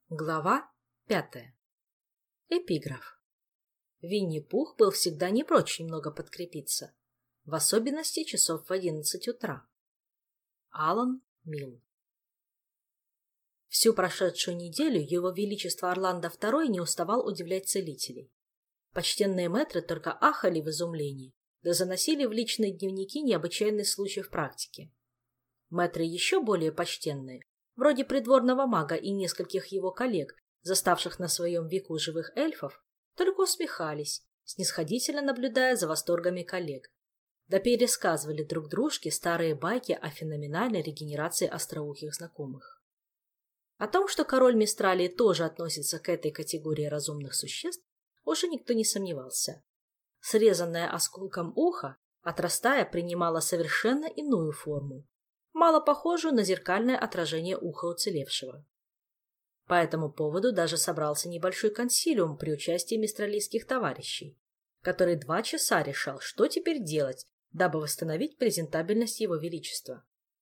Глава 5. Эпиграф. Винни-Пух был всегда не прочь немного подкрепиться, в особенности часов в 11 утра. Алан Милл. Всю прошедшую неделю его величество Орландо II не уставал удивлять целителей. Почтенные мэтры только ахали в изумлении, да заносили в личные дневники необычайный случай в практике. Мэтры еще более почтенные, вроде придворного мага и нескольких его коллег, заставших на своем веку живых эльфов, только усмехались, снисходительно наблюдая за восторгами коллег, да пересказывали друг дружке старые байки о феноменальной регенерации остроухих знакомых. О том, что король Мистралии тоже относится к этой категории разумных существ, уже никто не сомневался. Срезанное осколком ухо, отрастая, принимало совершенно иную форму, мало похожую на зеркальное отражение уха уцелевшего. По этому поводу даже собрался небольшой консилиум при участии мистралийских товарищей, который 2 часа решал, что теперь делать, дабы восстановить презентабельность его величества.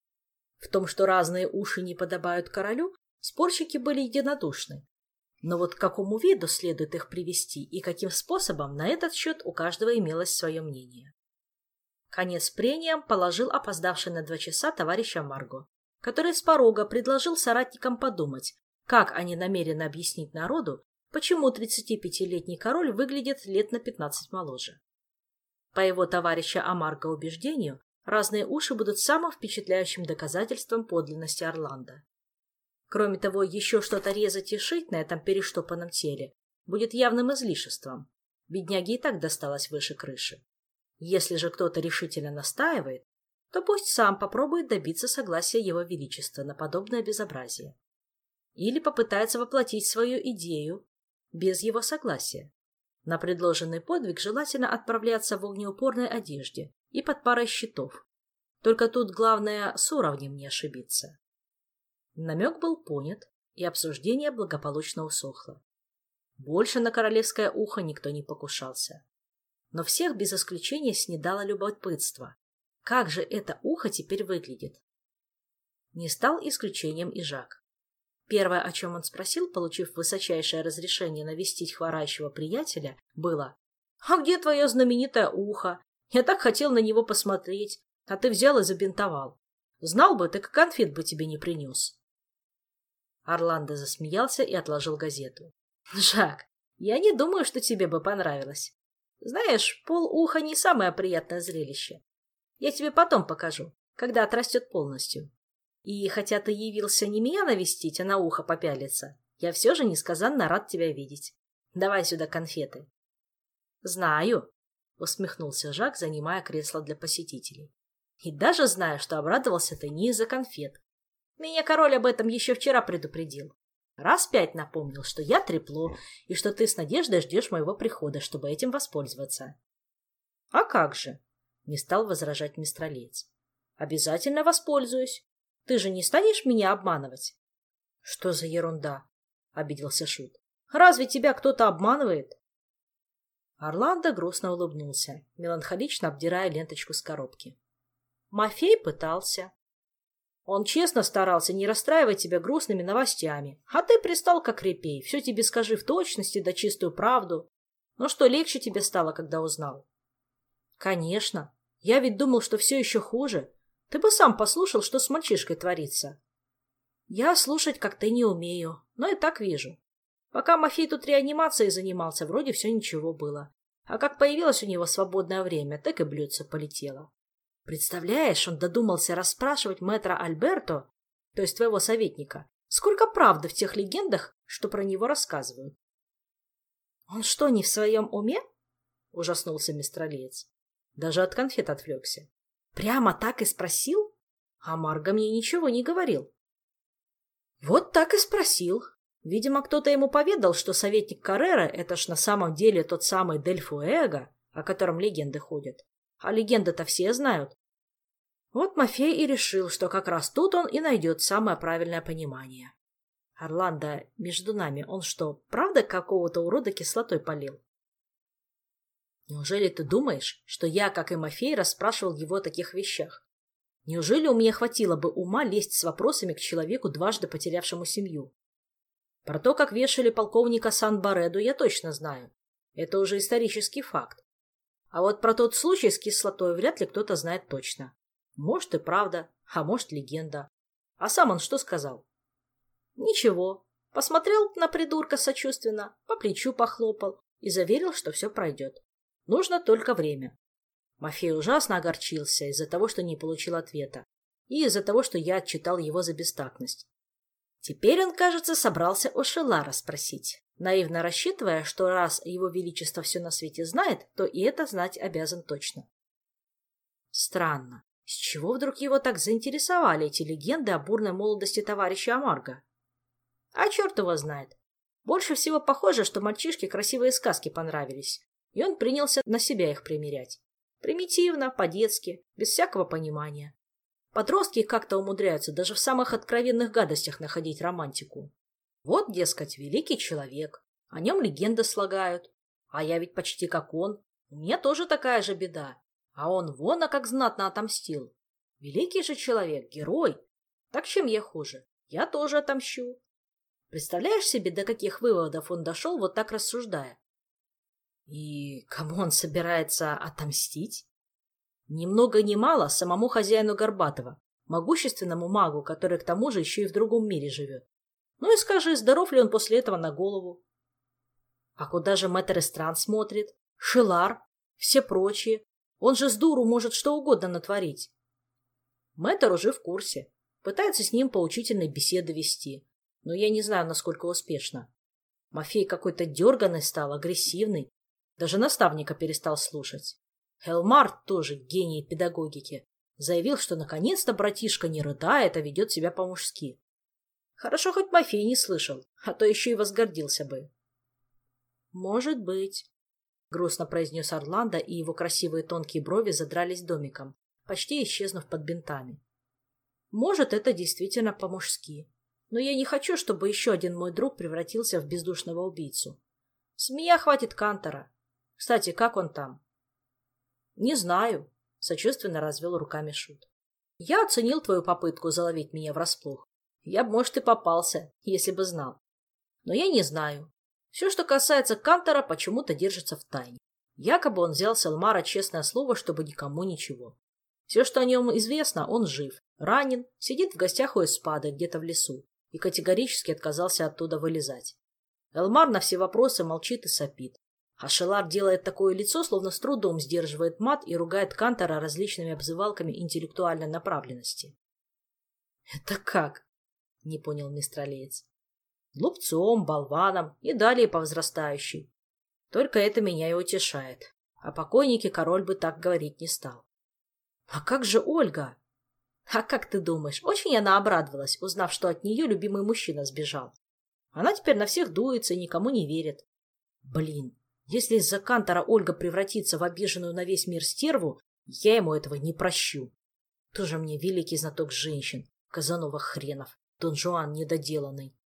В том, что разные уши не подобают королю, спорщики были единодушны, но вот к какому виду следует их привести и каким способом, на этот счет у каждого имелось свое мнение. Конец прениям положил опоздавший на 2 часа товарища Марго, который с порога предложил соратникам подумать, как они намерены объяснить народу, почему 35-летний король выглядит лет на 15 моложе. По его товарища Амарго убеждению, разные уши будут самым впечатляющим доказательством подлинности Орландо. Кроме того, еще что-то резать и шить на этом перештопанном теле будет явным излишеством. Бедняге и так досталось выше крыши. Если же кто-то решительно настаивает, то пусть сам попробует добиться согласия его величества на подобное безобразие. Или попытается воплотить свою идею без его согласия. На предложенный подвиг желательно отправляться в огнеупорной одежде и под парой щитов. Только тут главное с уровнем не ошибиться. Намек был понят, и обсуждение благополучно усохло. Больше на королевское ухо никто не покушался. Но всех без исключения снедало любопытство. Как же это ухо теперь выглядит? Не стал исключением и Жак. Первое, о чем он спросил, получив высочайшее разрешение навестить хворающего приятеля, было: «А где твое знаменитое ухо? Я так хотел на него посмотреть, а ты взял и забинтовал. Знал бы, так и конфет бы тебе не принес». Орландо засмеялся и отложил газету. «Жак, я не думаю, что тебе бы понравилось. Знаешь, полуха не самое приятное зрелище. Я тебе потом покажу, когда отрастет полностью. И хотя ты явился не меня навестить, а на ухо попялиться, я все же несказанно рад тебя видеть. Давай сюда конфеты». «Знаю», — усмехнулся Жак, занимая кресло для посетителей. «И даже знаю, что обрадовался ты не из-за конфет. Меня король об этом еще вчера предупредил. Раз 5 напомнил, что я трепло, и что ты с надеждой ждешь моего прихода, чтобы этим воспользоваться». «А как же?» — не стал возражать мистралиец. «Обязательно воспользуюсь. Ты же не станешь меня обманывать?» «Что за ерунда?» — обиделся Шут. «Разве тебя кто-то обманывает?» Орландо грустно улыбнулся, меланхолично обдирая ленточку с коробки. «Мафей пытался. Он честно старался не расстраивать тебя грустными новостями, а ты пристал как репей, все тебе скажи в точности да чистую правду. Ну что, легче тебе стало, когда узнал?» «Конечно. Я ведь думал, что все еще хуже. Ты бы сам послушал, что с мальчишкой творится». «Я слушать, как ты, не умею, но и так вижу. Пока Мафей тут реанимацией занимался, вроде все ничего было. А как появилось у него свободное время, так и блюдце полетело. Представляешь, он додумался расспрашивать мэтра Альберто, то есть твоего советника, сколько правды в тех легендах, что про него рассказывают». «Он что, не в своем уме?» — ужаснулся мистралиец. Даже от конфет отвлекся. «Прямо так и спросил? А Марго мне ничего не говорил». «Вот так и спросил. Видимо, кто-то ему поведал, что советник Каррера — это ж на самом деле тот самый Дель Фуэго, о котором легенды ходят. А легенды-то все знают. Вот Мафей и решил, что как раз тут он и найдет самое правильное понимание. Орландо, между нами, он что, правда какого-то урода кислотой полил? Неужели ты думаешь, что я, как и Мафей, расспрашивал его о таких вещах? Неужели у меня хватило бы ума лезть с вопросами к человеку, дважды потерявшему семью? Про то, как вешали полковника Сан-Бареду, я точно знаю. Это уже исторический факт. А вот про тот случай с кислотой вряд ли кто-то знает точно. Может и правда, а может легенда. А сам он что сказал? Ничего. Посмотрел на придурка сочувственно, по плечу похлопал и заверил, что все пройдет. Нужно только время. Мафей ужасно огорчился из-за того, что не получил ответа, и из-за того, что я отчитал его за бестактность. Теперь он, кажется, собрался у Шелара спросить, наивно рассчитывая, что раз его величество все на свете знает, то и это знать обязан точно. Странно, с чего вдруг его так заинтересовали эти легенды о бурной молодости товарища Амарго? А черт его знает. Больше всего похоже, что мальчишке красивые сказки понравились, и он принялся на себя их примерять. Примитивно, по-детски, без всякого понимания. Подростки как-то умудряются даже в самых откровенных гадостях находить романтику. Вот, дескать, великий человек, о нем легенды слагают. А я ведь почти как он, у меня тоже такая же беда. А он вон, а как знатно отомстил. Великий же человек, герой. Так чем я хуже? Я тоже отомщу. Представляешь себе, до каких выводов он дошел, вот так рассуждая? И кому он собирается отомстить? Ни много ни мало самому хозяину Горбатова, могущественному магу, который к тому же еще и в другом мире живет. Ну и скажи, здоров ли он после этого на голову? А куда же мэтр Эстран смотрит? Шелар? Все прочие? Он же с дуру может что угодно натворить. Мэтр уже в курсе. Пытается с ним поучительные беседы вести. Но я не знаю, насколько успешно. Мафей какой-то дерганый стал, агрессивный. Даже наставника перестал слушать. Хелмар, тоже гений педагогики, заявил, что наконец-то братишка не рыдает, а ведет себя по-мужски. Хорошо, хоть Мафей не слышал, а то еще и возгордился бы. «Может быть», — грустно произнес Орландо, и его красивые тонкие брови задрались домиком, почти исчезнув под бинтами. «Может, это действительно по-мужски. Но я не хочу, чтобы еще один мой друг превратился в бездушного убийцу. С меня хватит Кантора. Кстати, как он там?» «Не знаю», — сочувственно развел руками Шут. «Я оценил твою попытку заловить меня врасплох. Я бы, может, и попался, если бы знал. Но я не знаю. Все, что касается Кантора, почему-то держится в тайне. Якобы он взял с Элмара честное слово, чтобы никому ничего. Все, что о нем известно, он жив, ранен, сидит в гостях у Эспады где-то в лесу и категорически отказался оттуда вылезать. Элмар на все вопросы молчит и сопит. А Шелар делает такое лицо, словно с трудом сдерживает мат и ругает Кантора различными обзывалками интеллектуальной направленности. «Это как?» — не понял мистралеец. «Глупцом, болваном и далее по возрастающей. Только это меня и утешает. О покойнике король бы так говорить не стал». «А как же Ольга?» «А как ты думаешь, очень она обрадовалась, узнав, что от нее любимый мужчина сбежал. Она теперь на всех дуется и никому не верит. Блин, если из-за Кантора Ольга превратится в обиженную на весь мир стерву, я ему этого не прощу. Тоже мне великий знаток женщин, Казанова хренов, Дон Жуан недоделанный».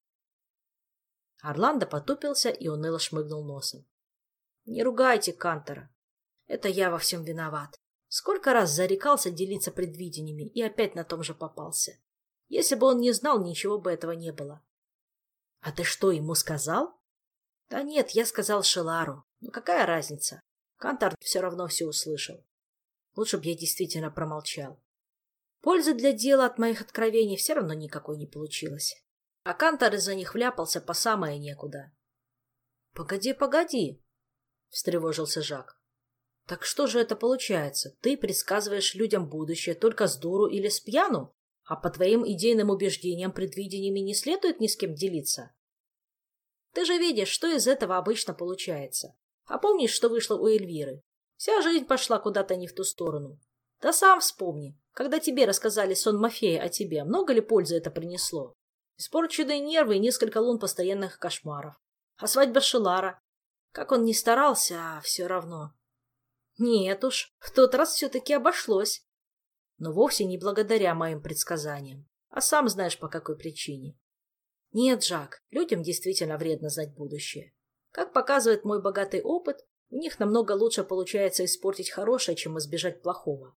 Орландо потупился и уныло шмыгнул носом. «Не ругайте Кантора. Это я во всем виноват. Сколько раз зарекался делиться предвидениями и опять на том же попался. Если бы он не знал, ничего бы этого не было». «А ты что, ему сказал?» «Да нет, я сказал Шелару. Ну какая разница? Кантор все равно все услышал. Лучше бы я действительно промолчал. Пользы для дела от моих откровений все равно никакой не получилось. А Кантор из-за них вляпался по самое некуда». «Погоди, погоди», — встревожился Жак. «Так что же это получается? Ты предсказываешь людям будущее только с дуру или с пьяну, а по твоим идейным убеждениям предвидениями не следует ни с кем делиться? Ты же видишь, что из этого обычно получается. А помнишь, что вышло у Эльвиры? Вся жизнь пошла куда-то не в ту сторону. Да сам вспомни, когда тебе рассказали сон Мафея о тебе, много ли пользы это принесло? Испорченные нервы и несколько лун постоянных кошмаров. А свадьба Шелара? Как он ни старался, а все равно. Нет уж, в тот раз все-таки обошлось. Но вовсе не благодаря моим предсказаниям, а сам знаешь, по какой причине. Нет, Жак, людям действительно вредно знать будущее. Как показывает мой богатый опыт, у них намного лучше получается испортить хорошее, чем избежать плохого.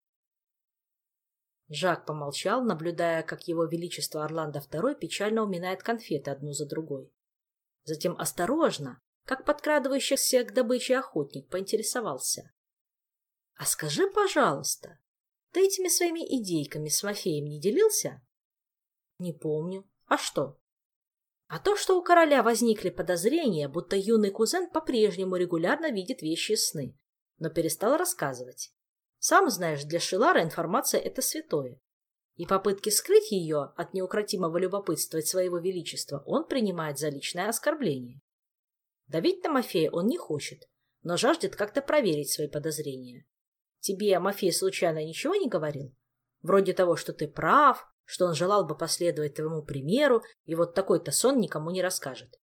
Жак помолчал, наблюдая, как его величество Орландо II печально уминает конфеты одну за другой. Затем осторожно, как подкрадывающийся к добыче охотник, поинтересовался. — А скажи, пожалуйста, ты этими своими идейками с Мафеем не делился? — Не помню. А что? — А то, что у короля возникли подозрения, будто юный кузен по-прежнему регулярно видит вещи и сны, но перестал рассказывать. Сам знаешь, для Шелара информация — это святое. И попытки скрыть ее от неукротимого любопытства своего величества он принимает за личное оскорбление. Давить на Мафея он не хочет, но жаждет как-то проверить свои подозрения. Тебе Мафей случайно ничего не говорил? Вроде того, что ты прав, что он желал бы последовать твоему примеру, и вот такой-то сон никому не расскажет.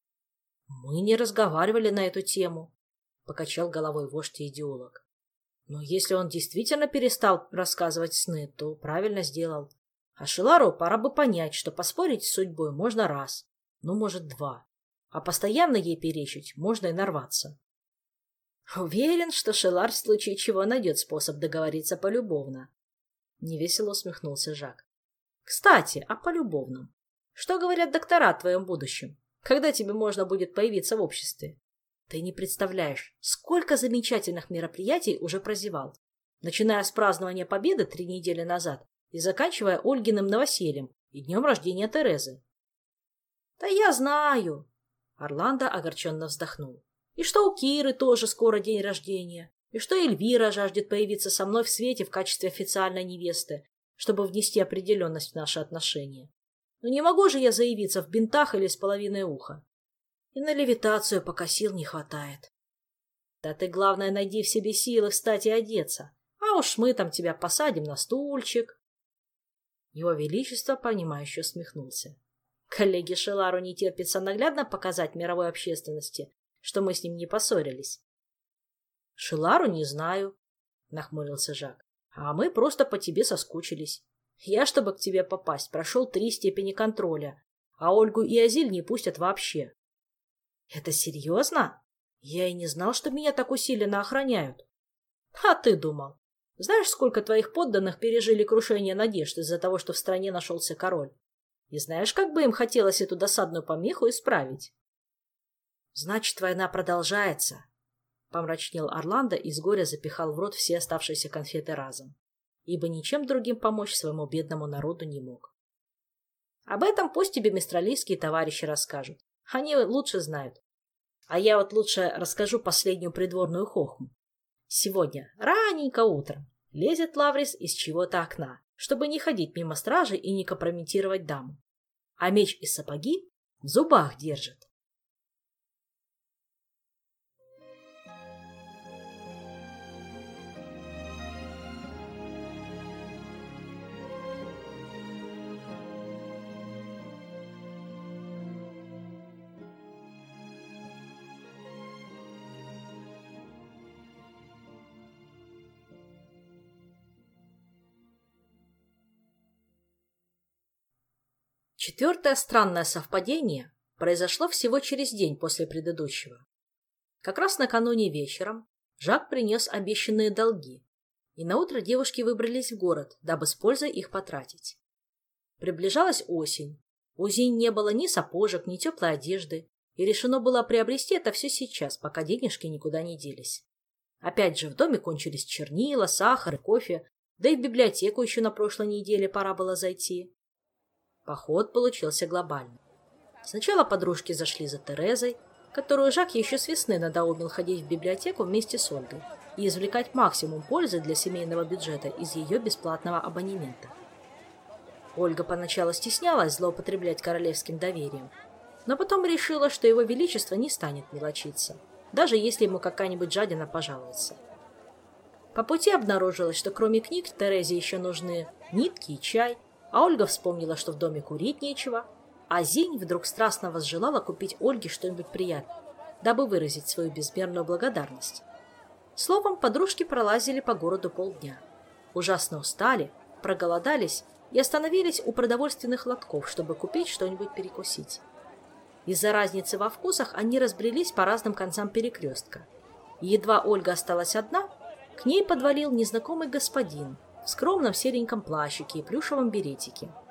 — Мы не разговаривали на эту тему, — покачал головой вождь и идеолог. Но если он действительно перестал рассказывать сны, то правильно сделал. А Шелару пора бы понять, что поспорить с судьбой можно раз, ну, может, два. А постоянно ей перечить можно и нарваться. Уверен, что Шелар в случае чего найдет способ договориться полюбовно. Невесело усмехнулся Жак. Кстати, о полюбовном. Что говорят доктора о твоем будущем? Когда тебе можно будет появиться в обществе? Ты не представляешь, сколько замечательных мероприятий уже прозевал, начиная с празднования Победы 3 недели назад и заканчивая Ольгиным новосельем и днем рождения Терезы. — Да я знаю! — Орландо огорченно вздохнул. — И что у Киры тоже скоро день рождения, и что Эльвира жаждет появиться со мной в свете в качестве официальной невесты, чтобы внести определенность в наши отношения. Но не могу же я заявиться в бинтах или с половиной уха. И на левитацию пока сил не хватает. Да ты, главное, найди в себе силы встать и одеться, а уж мы там тебя посадим на стульчик. Его Величество, понимающе усмехнулся. Коллеге Шелару не терпится наглядно показать мировой общественности, что мы с ним не поссорились. — Шелару не знаю, — нахмурился Жак, — а мы просто по тебе соскучились. Я, чтобы к тебе попасть, прошел 3 степени контроля, а Ольгу и Азиль не пустят вообще. — Это серьезно? Я и не знал, что меня так усиленно охраняют. — А ты думал? Знаешь, сколько твоих подданных пережили крушение надежд из-за того, что в стране нашелся король? И знаешь, как бы им хотелось эту досадную помеху исправить? — Значит, война продолжается, — помрачнел Орландо и с горя запихал в рот все оставшиеся конфеты разом, ибо ничем другим помочь своему бедному народу не мог. — Об этом пусть тебе мистралийские товарищи расскажут. Они лучше знают. А я вот лучше расскажу последнюю придворную хохму. Сегодня, раненько утром, лезет Лаврис из чего-то окна, чтобы не ходить мимо стражи и не компрометировать даму. А меч и сапоги в зубах держит. Четвертое странное совпадение произошло всего через день после предыдущего. Как раз накануне вечером Жак принес обещанные долги, и наутро девушки выбрались в город, дабы с пользой их потратить. Приближалась осень, у Зинь не было ни сапожек, ни теплой одежды, и решено было приобрести это все сейчас, пока денежки никуда не делись. Опять же в доме кончились чернила, сахар и кофе, да и в библиотеку еще на прошлой неделе пора было зайти. Поход получился глобальный. Сначала подружки зашли за Терезой, которую Жак еще с весны надоумил ходить в библиотеку вместе с Ольгой и извлекать максимум пользы для семейного бюджета из ее бесплатного абонемента. Ольга поначалу стеснялась злоупотреблять королевским доверием, но потом решила, что его величество не станет мелочиться, даже если ему какая-нибудь жадина пожалуется. По пути обнаружилось, что кроме книг Терезе еще нужны нитки и чай, а Ольга вспомнила, что в доме курить нечего, а Зинь вдруг страстно возжелала купить Ольге что-нибудь приятное, дабы выразить свою безмерную благодарность. Словом, подружки пролазили по городу полдня. Ужасно устали, проголодались и остановились у продовольственных лотков, чтобы купить что-нибудь перекусить. Из-за разницы во вкусах они разбрелись по разным концам перекрестка. И едва Ольга осталась одна, к ней подвалил незнакомый господин в скромном сереньком плащике и плюшевом беретике.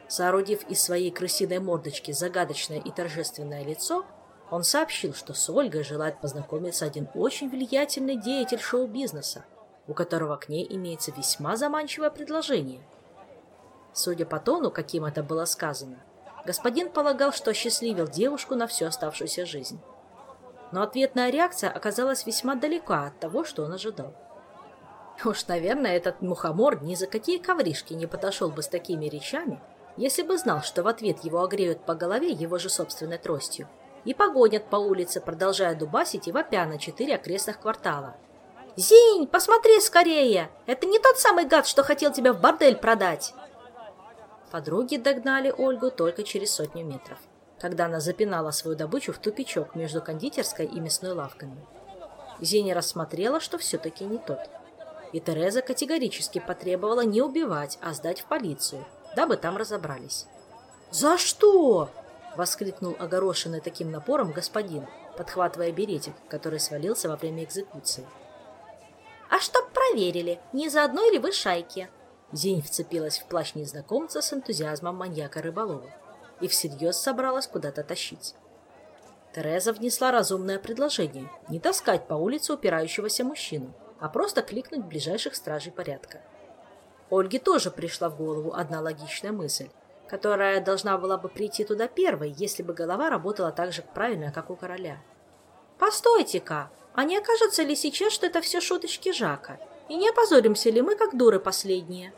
Соорудив из своей крысиной мордочки загадочное и торжественное лицо, он сообщил, что с Ольгой желает познакомиться один очень влиятельный деятель шоу-бизнеса, у которого к ней имеется весьма заманчивое предложение. Судя по тону, каким это было сказано, господин полагал, что осчастливил девушку на всю оставшуюся жизнь. Но ответная реакция оказалась весьма далека от того, что он ожидал. Уж, наверное, этот мухомор ни за какие ковришки не подошел бы с такими речами, если бы знал, что в ответ его огреют по голове его же собственной тростью и погонят по улице, продолжая дубасить и вопя на 4 окрестных квартала. «Зинь, посмотри скорее! Это не тот самый гад, что хотел тебя в бордель продать!» Подруги догнали Ольгу только через 100 метров, когда она запинала свою добычу в тупичок между кондитерской и мясной лавками. Зиня рассмотрела, что все-таки не тот. И Тереза категорически потребовала не убивать, а сдать в полицию, дабы там разобрались. «За что?» — воскликнул огорошенный таким напором господин, подхватывая беретик, который свалился во время экзекуции. «А чтоб проверили, не заодно ли вы шайки?» Зинь вцепилась в плащ незнакомца с энтузиазмом маньяка-рыболова и всерьез собралась куда-то тащить. Тереза внесла разумное предложение не таскать по улице упирающегося мужчину, а просто кликнуть ближайших стражей порядка. Ольге тоже пришла в голову одна логичная мысль, которая должна была бы прийти туда первой, если бы голова работала так же правильно, как у короля. «Постойте-ка, а не окажется ли сейчас, что это все шуточки Жака? И не опозоримся ли мы, как дуры последние?»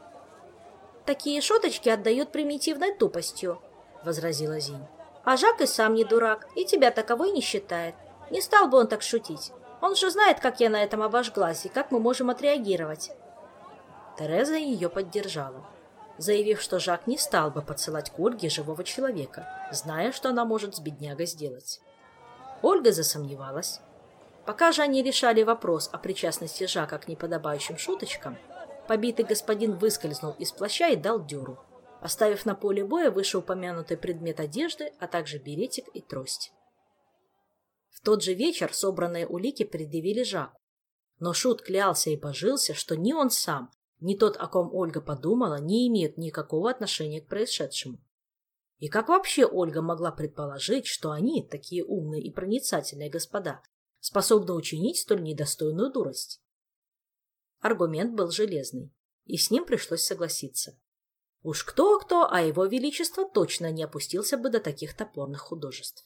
«Такие шуточки отдают примитивной тупостью», — возразила Зинь. «А Жак и сам не дурак, и тебя таковой не считает. Не стал бы он так шутить. Он же знает, как я на этом обожглась, и как мы можем отреагировать». Тереза ее поддержала, заявив, что Жак не стал бы подсылать к Ольге живого человека, зная, что она может с беднягой сделать. Ольга засомневалась. Пока же они решали вопрос о причастности Жака к неподобающим шуточкам, побитый господин выскользнул из плаща и дал дёру, оставив на поле боя вышеупомянутый предмет одежды, а также беретик и трость. В тот же вечер собранные улики предъявили Жаку, но шут клялся и божился, что ни он сам, ни тот, о ком Ольга подумала, не имеют никакого отношения к происшедшему. И как вообще Ольга могла предположить, что они, такие умные и проницательные господа, способны учинить столь недостойную дурость? Аргумент был железный, и с ним пришлось согласиться. Уж кто-кто, а его величество точно не опустился бы до таких топорных художеств.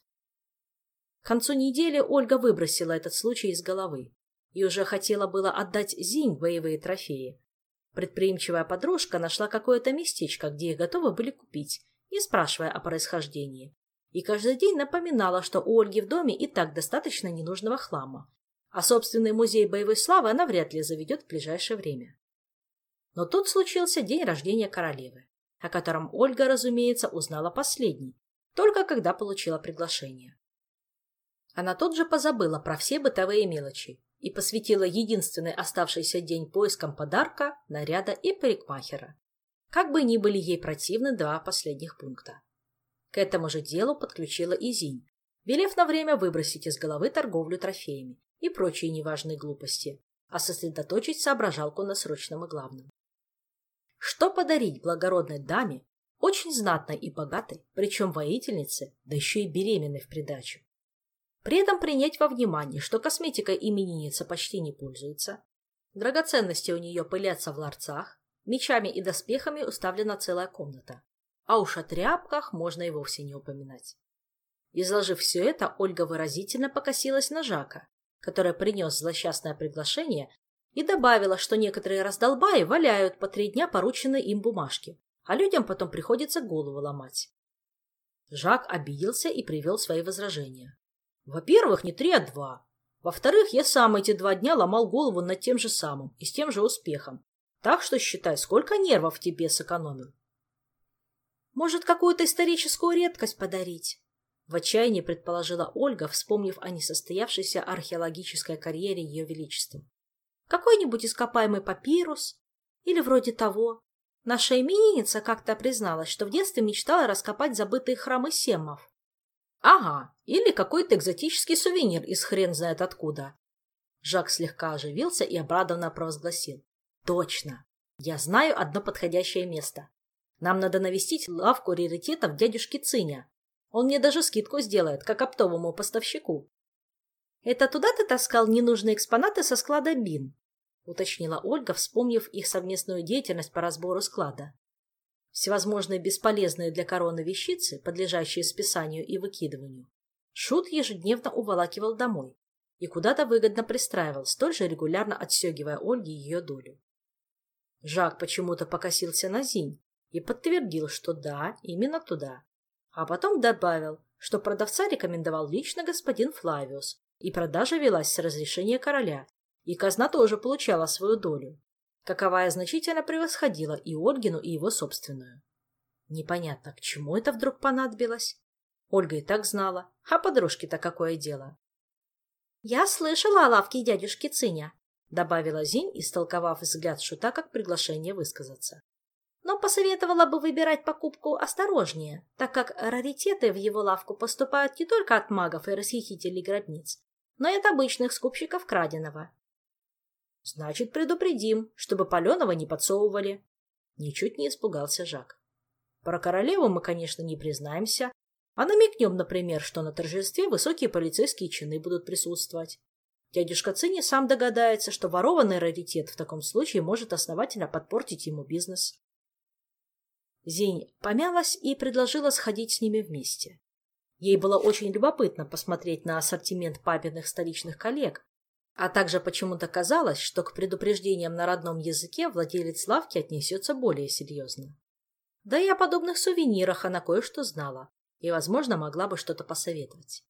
К концу недели Ольга выбросила этот случай из головы и уже хотела было отдать Зинь боевые трофеи. Предприимчивая подружка нашла какое-то местечко, где их готовы были купить, не спрашивая о происхождении, и каждый день напоминала, что у Ольги в доме и так достаточно ненужного хлама, а собственный музей боевой славы она вряд ли заведет в ближайшее время. Но тут случился день рождения королевы, о котором Ольга, разумеется, узнала последней, только когда получила приглашение. Она тут же позабыла про все бытовые мелочи и посвятила единственный оставшийся день поискам подарка, наряда и парикмахера. Как бы ни были ей противны 2 последних пункта. К этому же делу подключила и Зинь, велев на время выбросить из головы торговлю трофеями и прочие неважные глупости, а сосредоточить соображалку на срочном и главном. Что подарить благородной даме, очень знатной и богатой, причем воительнице, да еще и беременной в придачу? При этом принять во внимание, что косметикой именинница почти не пользуется, драгоценности у нее пылятся в ларцах, мечами и доспехами уставлена целая комната, а уж о тряпках можно и вовсе не упоминать. Изложив все это, Ольга выразительно покосилась на Жака, который принес злосчастное приглашение, и добавила, что некоторые раздолбаи валяют по 3 дня порученные им бумажки, а людям потом приходится голову ломать. Жак обиделся и привел свои возражения. Во-первых, не 3, а 2. Во-вторых, я сам эти 2 дня ломал голову над тем же самым и с тем же успехом. Так что считай, сколько нервов тебе сэкономил. Может, какую-то историческую редкость подарить? В отчаянии предположила Ольга, вспомнив о несостоявшейся археологической карьере Ее Величества. Какой-нибудь ископаемый папирус? Или вроде того. Наша именинница как-то призналась, что в детстве мечтала раскопать забытые храмы семмов. Ага, или какой-то экзотический сувенир из хрен знает откуда. Жак слегка оживился и обрадованно провозгласил. Точно, я знаю одно подходящее место. Нам надо навестить лавку раритетов дядюшки Циня. Он мне даже скидку сделает, как оптовому поставщику. Это туда ты таскал ненужные экспонаты со склада БИН? Уточнила Ольга, вспомнив их совместную деятельность по разбору склада. Всевозможные бесполезные для короны вещицы, подлежащие списанию и выкидыванию, Шут ежедневно уволакивал домой и куда-то выгодно пристраивал, столь же регулярно отстегивая Ольге ее долю. Жак почему-то покосился на Зинь и подтвердил, что да, именно туда. А потом добавил, что продавца рекомендовал лично господин Флавиус, и продажа велась с разрешения короля, и казна тоже получала свою долю, каковая значительно превосходила и Ольгину, и его собственную. Непонятно, к чему это вдруг понадобилось. Ольга и так знала, а подружке-то какое дело? «Я слышала о лавке дядюшки Циня», — добавила Зинь, истолковав взгляд Шута как приглашение высказаться. «Но посоветовала бы выбирать покупку осторожнее, так как раритеты в его лавку поступают не только от магов и расхитителей гробниц, но и от обычных скупщиков краденого». «Значит, предупредим, чтобы паленого не подсовывали». Ничуть не испугался Жак. «Про королеву мы, конечно, не признаемся, а намекнем, например, что на торжестве высокие полицейские чины будут присутствовать. Дядюшка Цинни сам догадается, что ворованный раритет в таком случае может основательно подпортить ему бизнес». Зинь помялась и предложила сходить с ними вместе. Ей было очень любопытно посмотреть на ассортимент папиных столичных коллег, а также почему-то казалось, что к предупреждениям на родном языке владелец лавки отнесется более серьезно. Да и о подобных сувенирах она кое-что знала и, возможно, могла бы что-то посоветовать.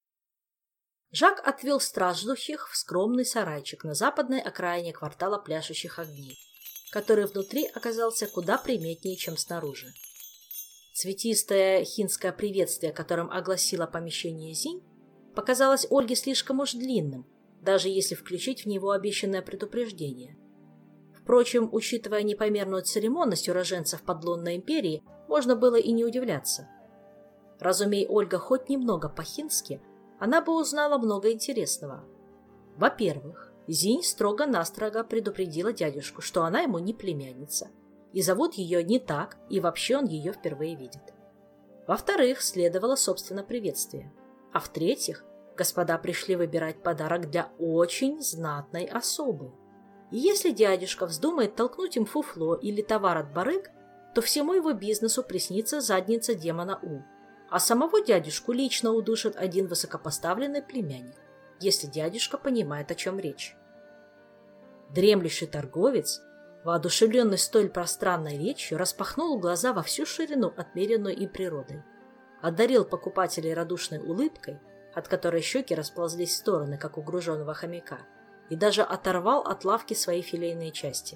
Жак отвел страждущих в скромный сарайчик на западной окраине квартала пляшущих огней, который внутри оказался куда приметнее, чем снаружи. Цветистое хинское приветствие, которым огласила помещение Зинь, показалось Ольге слишком уж длинным, даже если включить в него обещанное предупреждение. Впрочем, учитывая непомерную церемонность уроженцев подлунной империи, можно было и не удивляться. Разумей Ольга хоть немного по-хински, она бы узнала много интересного. Во-первых, Зинь строго-настрого предупредила дядюшку, что она ему не племянница, и зовут ее не так, и вообще он ее впервые видит. Во-вторых, следовало, собственно, приветствие. А в-третьих, господа пришли выбирать подарок для очень знатной особы. И если дядюшка вздумает толкнуть им фуфло или товар от барыг, то всему его бизнесу приснится задница демона У, а самого дядюшку лично удушит один высокопоставленный племянник, если дядюшка понимает, о чем речь. Дремлющий торговец, воодушевленный столь пространной речью, распахнул глаза во всю ширину, отмеренную им природой, одарил покупателей радушной улыбкой, от которой щеки расползлись в стороны, как у груженного хомяка, и даже оторвал от лавки свои филейные части.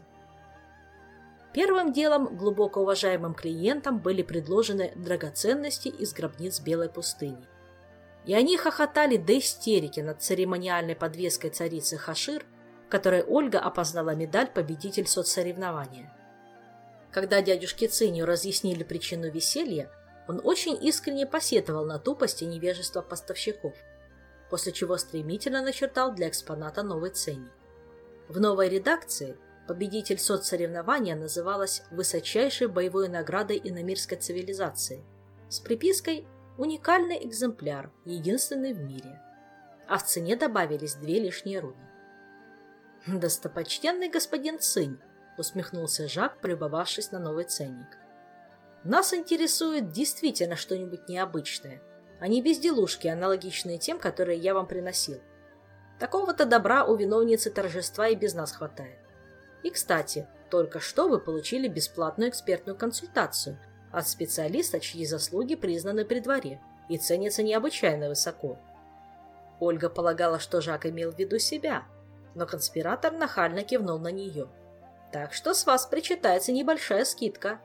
Первым делом глубоко уважаемым клиентам были предложены драгоценности из гробниц Белой пустыни. И они хохотали до истерики над церемониальной подвеской царицы Хашир, в которой Ольга опознала медаль «Победитель соцсоревнования». Когда дядюшке Циню разъяснили причину веселья, он очень искренне посетовал на тупость и невежество поставщиков, после чего стремительно начертал для экспоната новый ценник. В новой редакции победитель соцсоревнования называлась высочайшей боевой наградой иномирской цивилизации с припиской «Уникальный экземпляр, единственный в мире», а в цене добавились 2 лишние руны. «Достопочтенный господин Цинь», — усмехнулся Жак, полюбовавшись на новый ценник. «Нас интересует действительно что-нибудь необычное, а не безделушки, аналогичные тем, которые я вам приносил. Такого-то добра у виновницы торжества и без нас хватает. И, кстати, только что вы получили бесплатную экспертную консультацию от специалиста, чьи заслуги признаны при дворе и ценятся необычайно высоко». Ольга полагала, что Жак имел в виду себя, но конспиратор нахально кивнул на нее. «Так что с вас причитается небольшая скидка».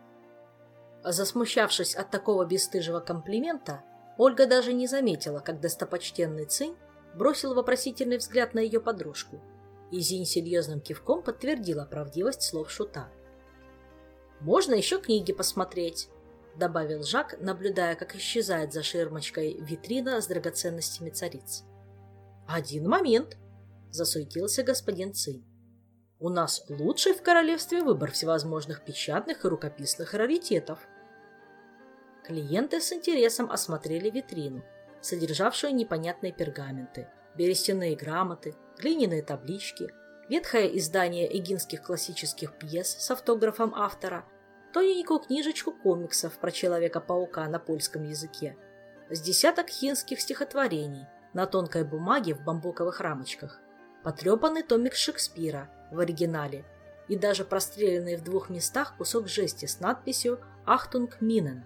Засмущавшись от такого бесстыжего комплимента, Ольга даже не заметила, как достопочтенный Цинь бросил вопросительный взгляд на ее подружку, и Зинь серьезным кивком подтвердила правдивость слов Шута. «Можно еще книги посмотреть», — добавил Жак, наблюдая, как исчезает за ширмочкой витрина с драгоценностями цариц. «Один момент», — засуетился господин Цинь. У нас лучший в королевстве выбор всевозможных печатных и рукописных раритетов. Клиенты с интересом осмотрели витрину, содержавшую непонятные пергаменты, берестяные грамоты, глиняные таблички, ветхое издание эгинских классических пьес с автографом автора, тоненькую книжечку комиксов про Человека-паука на польском языке, с десяток хинских стихотворений на тонкой бумаге в бамбуковых рамочках, потрепанный томик Шекспира в оригинале и даже простреленный в 2 местах кусок жести с надписью «Ахтунг Минен».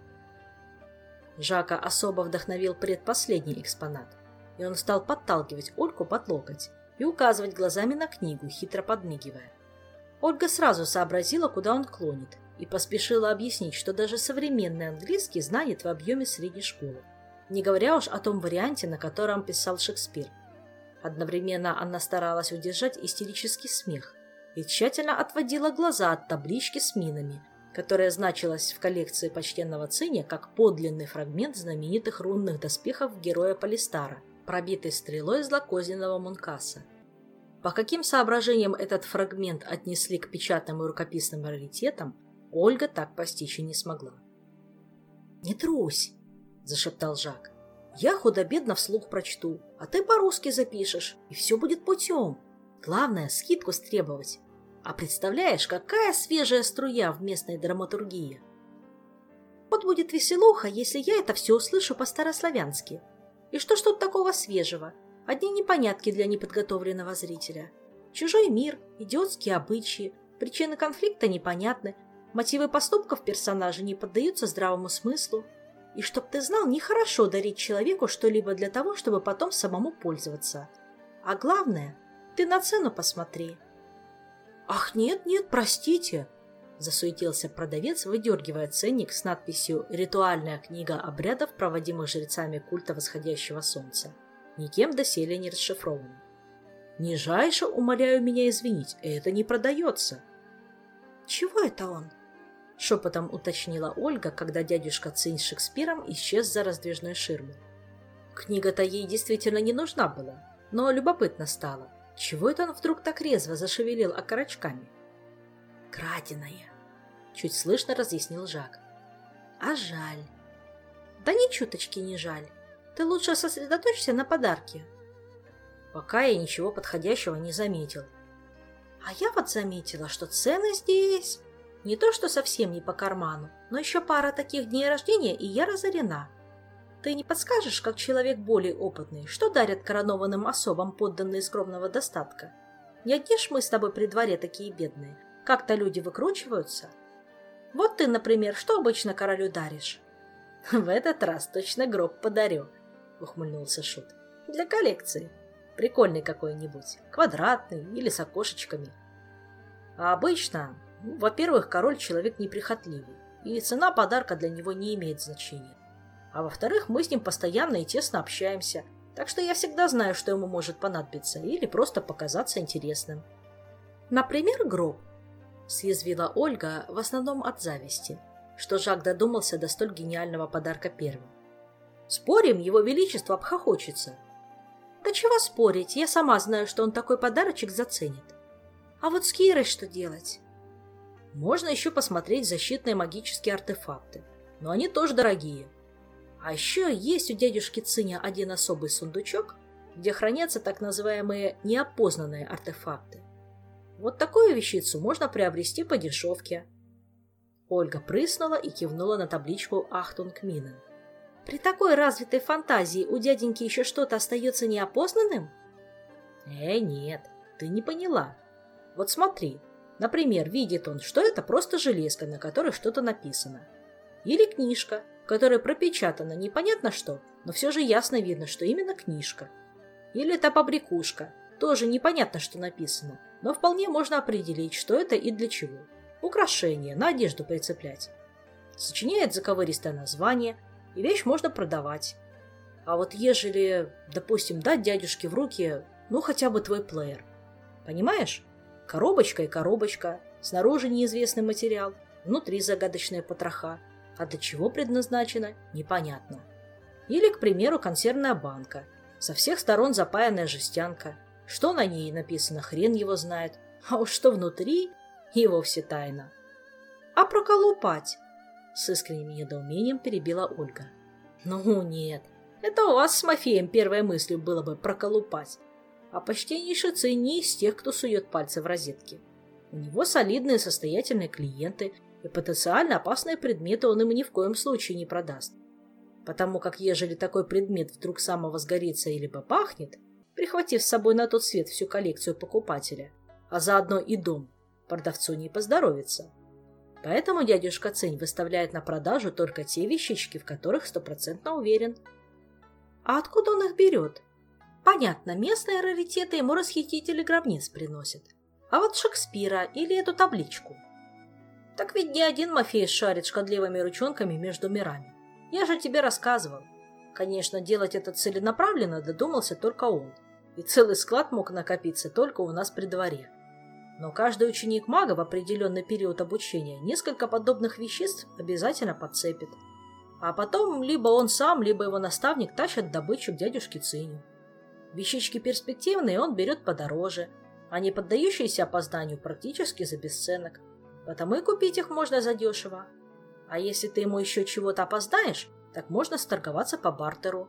Жака особо вдохновил предпоследний экспонат, и он стал подталкивать Ольгу под локоть и указывать глазами на книгу, хитро подмигивая. Ольга сразу сообразила, куда он клонит, и поспешила объяснить, что даже современный английский знает в объеме средней школы, не говоря уж о том варианте, на котором писал Шекспир. Одновременно она старалась удержать истерический смех и тщательно отводила глаза от таблички с минами, которая значилась в коллекции почтенного Циня как подлинный фрагмент знаменитых рунных доспехов героя Полистара, пробитый стрелой злокозненного Мункаса. По каким соображениям этот фрагмент отнесли к печатным и рукописным раритетам, Ольга так постичь и не смогла. «Не трусь!» – зашептал Жак. «Я худо-бедно вслух прочту, а ты по-русски запишешь, и все будет путем. Главное – скидку стребовать. А представляешь, какая свежая струя в местной драматургии? Вот будет веселуха, если я это все услышу по-старославянски. И что ж тут такого свежего? Одни непонятки для неподготовленного зрителя. Чужой мир, идиотские обычаи, причины конфликта непонятны, мотивы поступков персонажей не поддаются здравому смыслу. И чтоб ты знал, нехорошо дарить человеку что-либо для того, чтобы потом самому пользоваться. А главное, ты на цену посмотри». «Ах, нет, простите!» – засуетился продавец, выдергивая ценник с надписью «Ритуальная книга обрядов, проводимых жрецами культа восходящего солнца». Никем доселе не расшифровано. «Нижайше умоляю меня извинить, это не продается». «Чего это он?» – шепотом уточнила Ольга, когда дядюшка Цинь с Шекспиром исчез за раздвижной ширмой. Книга-то ей действительно не нужна была, но любопытно стало. Чего это он вдруг так резво зашевелил окорочками? «Краденая», — чуть слышно разъяснил Жак. «А жаль». «Да ни чуточки не жаль. Ты лучше сосредоточься на подарке». Пока я ничего подходящего не заметил. «А я вот заметила, что цены здесь не то что совсем не по карману, но еще пара таких дней рождения, и я разорена. Ты не подскажешь, как человек более опытный, что дарят коронованным особам подданные скромного достатка? Не одни ж мы с тобой при дворе такие бедные. Как-то люди выкручиваются. Вот ты, например, что обычно королю даришь?» «В этот раз точно гроб подарю», — ухмыльнулся Шут. «Для коллекции. Прикольный какой-нибудь, квадратный или с окошечками. А обычно, во-первых, король человек неприхотливый, и цена подарка для него не имеет значения. А во-вторых, мы с ним постоянно и тесно общаемся, так что я всегда знаю, что ему может понадобиться или просто показаться интересным». «Например, гроб», — съязвила Ольга в основном от зависти, что Жак додумался до столь гениального подарка первым. «Спорим, его величество обхохочется». «Да чего спорить, я сама знаю, что он такой подарочек заценит. А вот с Кирой что делать?» «Можно еще посмотреть защитные магические артефакты, но они тоже дорогие. А еще есть у дядюшки Циня один особый сундучок, где хранятся так называемые неопознанные артефакты. Вот такую вещицу можно приобрести по дешевке». Ольга прыснула и кивнула на табличку «Ахтунг Минен». «При такой развитой фантазии у дяденьки еще что-то остается неопознанным?» Нет, ты не поняла. Вот смотри, например, видит он, что это просто железка, на которой что-то написано. Или книжка, в которой пропечатано непонятно что, но все же ясно видно, что именно книжка. Или это побрякушка, тоже непонятно, что написано, но вполне можно определить, что это и для чего. Украшение, на одежду прицеплять. Сочиняет заковыристое название, и вещь можно продавать. А вот ежели, допустим, дать дядюшке в руки, хотя бы твой плеер. Понимаешь? Коробочка и коробочка, снаружи неизвестный материал, внутри загадочная потроха, а для чего предназначена, непонятно. Или, к примеру, консервная банка, со всех сторон запаянная жестянка. Что на ней написано, хрен его знает, А уж что внутри, и вовсе тайна. А проколупать? С искренним недоумением перебила Ольга. Ну нет, это у вас с Мафеем первой мыслью было бы проколупать. А почтеннейший Цинь не из тех, кто сует пальцы в розетки. У него солидные состоятельные клиенты, и потенциально опасные предметы он им ни в коем случае не продаст. Потому как ежели такой предмет вдруг самовозгорится или попахнет, прихватив с собой на тот свет всю коллекцию покупателя, а заодно и дом, продавцу не поздоровится. Поэтому дядюшка Цинь выставляет на продажу только те вещички, в которых 100% уверен. А откуда он их берет? Понятно, местные раритеты ему расхитители гробниц приносят. А вот Шекспира или эту табличку. Так ведь не один Мафей шарит шкодливыми ручонками между мирами. Я же тебе рассказывал. Конечно, делать это целенаправленно додумался только он. И целый склад мог накопиться только у нас при дворе. Но каждый ученик мага в определенный период обучения несколько подобных веществ обязательно подцепит. А потом либо он сам, либо его наставник тащат добычу к дядюшке Циню. Вещички перспективные он берет подороже, а не поддающиеся опознанию практически за бесценок. Потому и купить их можно задешево. А если ты ему еще чего-то опоздаешь, так можно сторговаться по бартеру.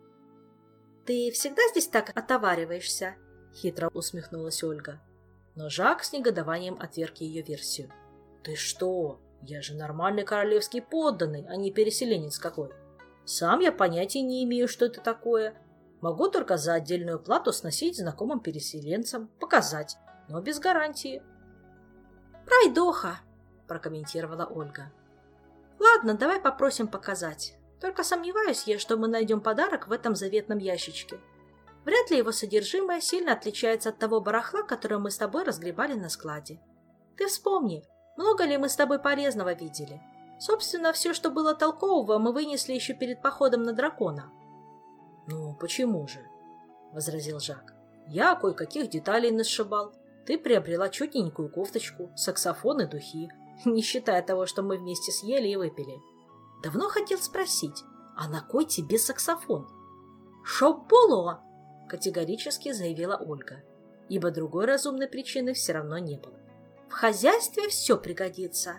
«Ты всегда здесь так отовариваешься?» — хитро усмехнулась Ольга. Но Жак с негодованием отверг ее версию. «Ты что? Я же нормальный королевский подданный, а не переселенец какой. Сам я понятия не имею, что это такое. Могу только за отдельную плату сносить знакомым переселенцам, показать, но без гарантии». «Пройдоха!» — прокомментировала Ольга. «Ладно, давай попросим показать. Только сомневаюсь я, что мы найдем подарок в этом заветном ящичке. Вряд ли его содержимое сильно отличается от того барахла, которое мы с тобой разгребали на складе. Ты вспомни, много ли мы с тобой полезного видели? Собственно, все, что было толкового, мы вынесли еще перед походом на дракона». «Ну, почему же?» — возразил Жак. «Я кое-каких деталей насшибал. Ты приобрела чудненькую кофточку, саксофон и духи, не считая того, что мы вместе съели и выпили. Давно хотел спросить, а на кой тебе саксофон?» «Шоп было!» — категорически заявила Ольга, ибо другой разумной причины все равно не было. «В хозяйстве все пригодится».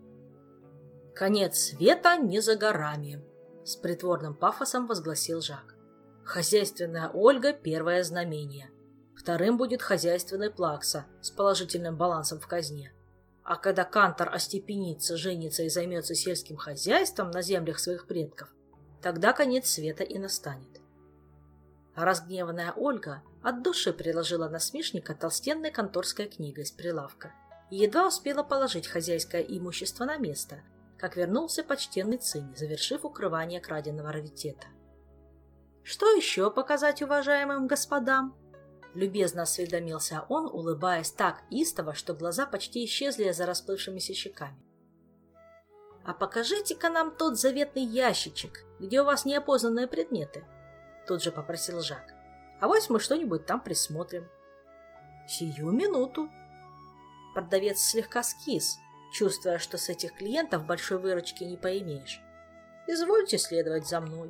«Конец света не за горами», — с притворным пафосом возгласил Жак. «Хозяйственная Ольга — первое знамение. Вторым будет хозяйственный Плакса с положительным балансом в казне. А когда Кантор остепенится, женится и займется сельским хозяйством на землях своих предков, тогда конец света и настанет». А разгневанная Ольга от души приложила насмешника толстенной конторской книгой с прилавка и едва успела положить хозяйское имущество на место, как вернулся почтенный Цинь, завершив укрывание краденого раритета. «Что еще показать уважаемым господам?» Любезно осведомился он, улыбаясь так истово, что глаза почти исчезли за расплывшимися щеками. «А покажите-ка нам тот заветный ящичек, где у вас неопознанные предметы», — тут же попросил Жак. «Авось мы что-нибудь там присмотрим». «Сию минуту». Продавец слегка скис, чувствуя, что с этих клиентов большой выручки не поимеешь. «Извольте следовать за мной».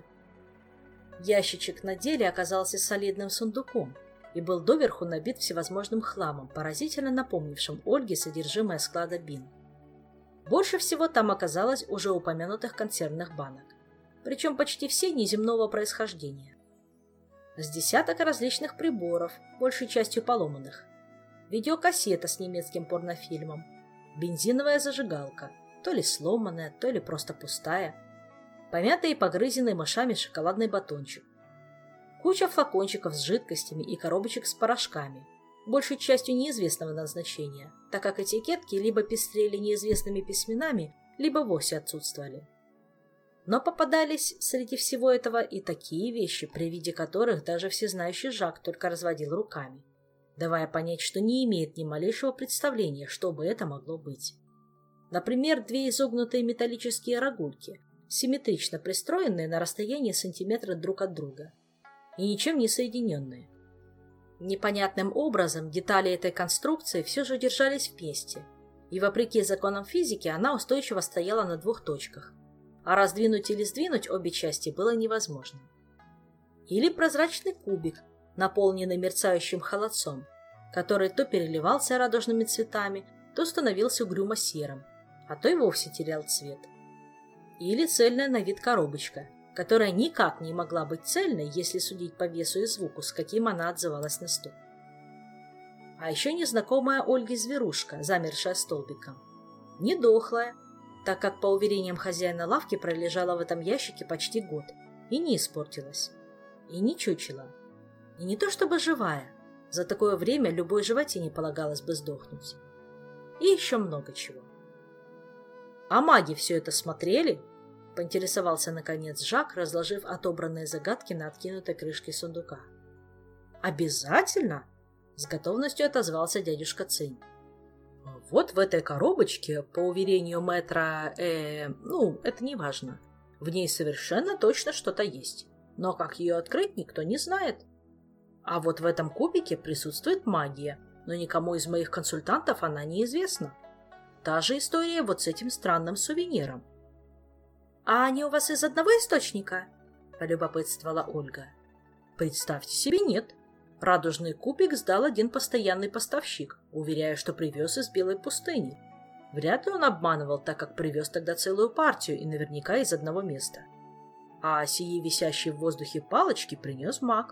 Ящичек на деле оказался солидным сундуком и был доверху набит всевозможным хламом, поразительно напомнившим Ольге содержимое склада Бин. Больше всего там оказалось уже упомянутых консервных банок, причем почти все неземного происхождения. С десяток различных приборов, большей частью поломанных, видеокассета с немецким порнофильмом, бензиновая зажигалка, то ли сломанная, то ли просто пустая, помятый и погрызенный мышами шоколадный батончик, куча флакончиков с жидкостями и коробочек с порошками, большей частью неизвестного назначения, так как этикетки либо пестрели неизвестными письменами, либо вовсе отсутствовали. Но попадались среди всего этого и такие вещи, при виде которых даже всезнающий Жак только разводил руками, давая понять, что не имеет ни малейшего представления, что бы это могло быть. Например, две изогнутые металлические рогульки, симметрично пристроенные на расстоянии сантиметра друг от друга и ничем не соединенные. Непонятным образом детали этой конструкции все же держались вместе, и вопреки законам физики она устойчиво стояла на двух точках, а раздвинуть или сдвинуть обе части было невозможно. Или прозрачный кубик, наполненный мерцающим холодцом, который то переливался радужными цветами, то становился угрюмо серым, а то и вовсе терял цвет. Или цельная на вид коробочка, которая никак не могла быть цельной, если судить по весу и звуку, с каким она отзывалась на стук. А еще незнакомая Ольге зверушка, замершая столбиком. Не дохлая, так как, по уверениям хозяина лавки, пролежала в этом ящике почти год и не испортилась. И не чучела. И не то чтобы живая. За такое время любой животине полагалось бы сдохнуть. И еще много чего. «А маги все это смотрели?» — поинтересовался, наконец, Жак, разложив отобранные загадки на откинутой крышке сундука. «Обязательно?» — с готовностью отозвался дядюшка Цинь. «Вот в этой коробочке, по уверению мэтра, это не важно. В ней совершенно точно что-то есть. Но как ее открыть, никто не знает. А вот в этом кубике присутствует магия, но никому из моих консультантов она неизвестна. Та же история вот с этим странным сувениром». «А они у вас из одного источника?» — полюбопытствовала Ольга. «Представьте себе, нет. Радужный кубик сдал один постоянный поставщик, уверяя, что привез из Белой пустыни. Вряд ли он обманывал, так как привез тогда целую партию и наверняка из одного места. А сии висящие в воздухе палочки принес маг».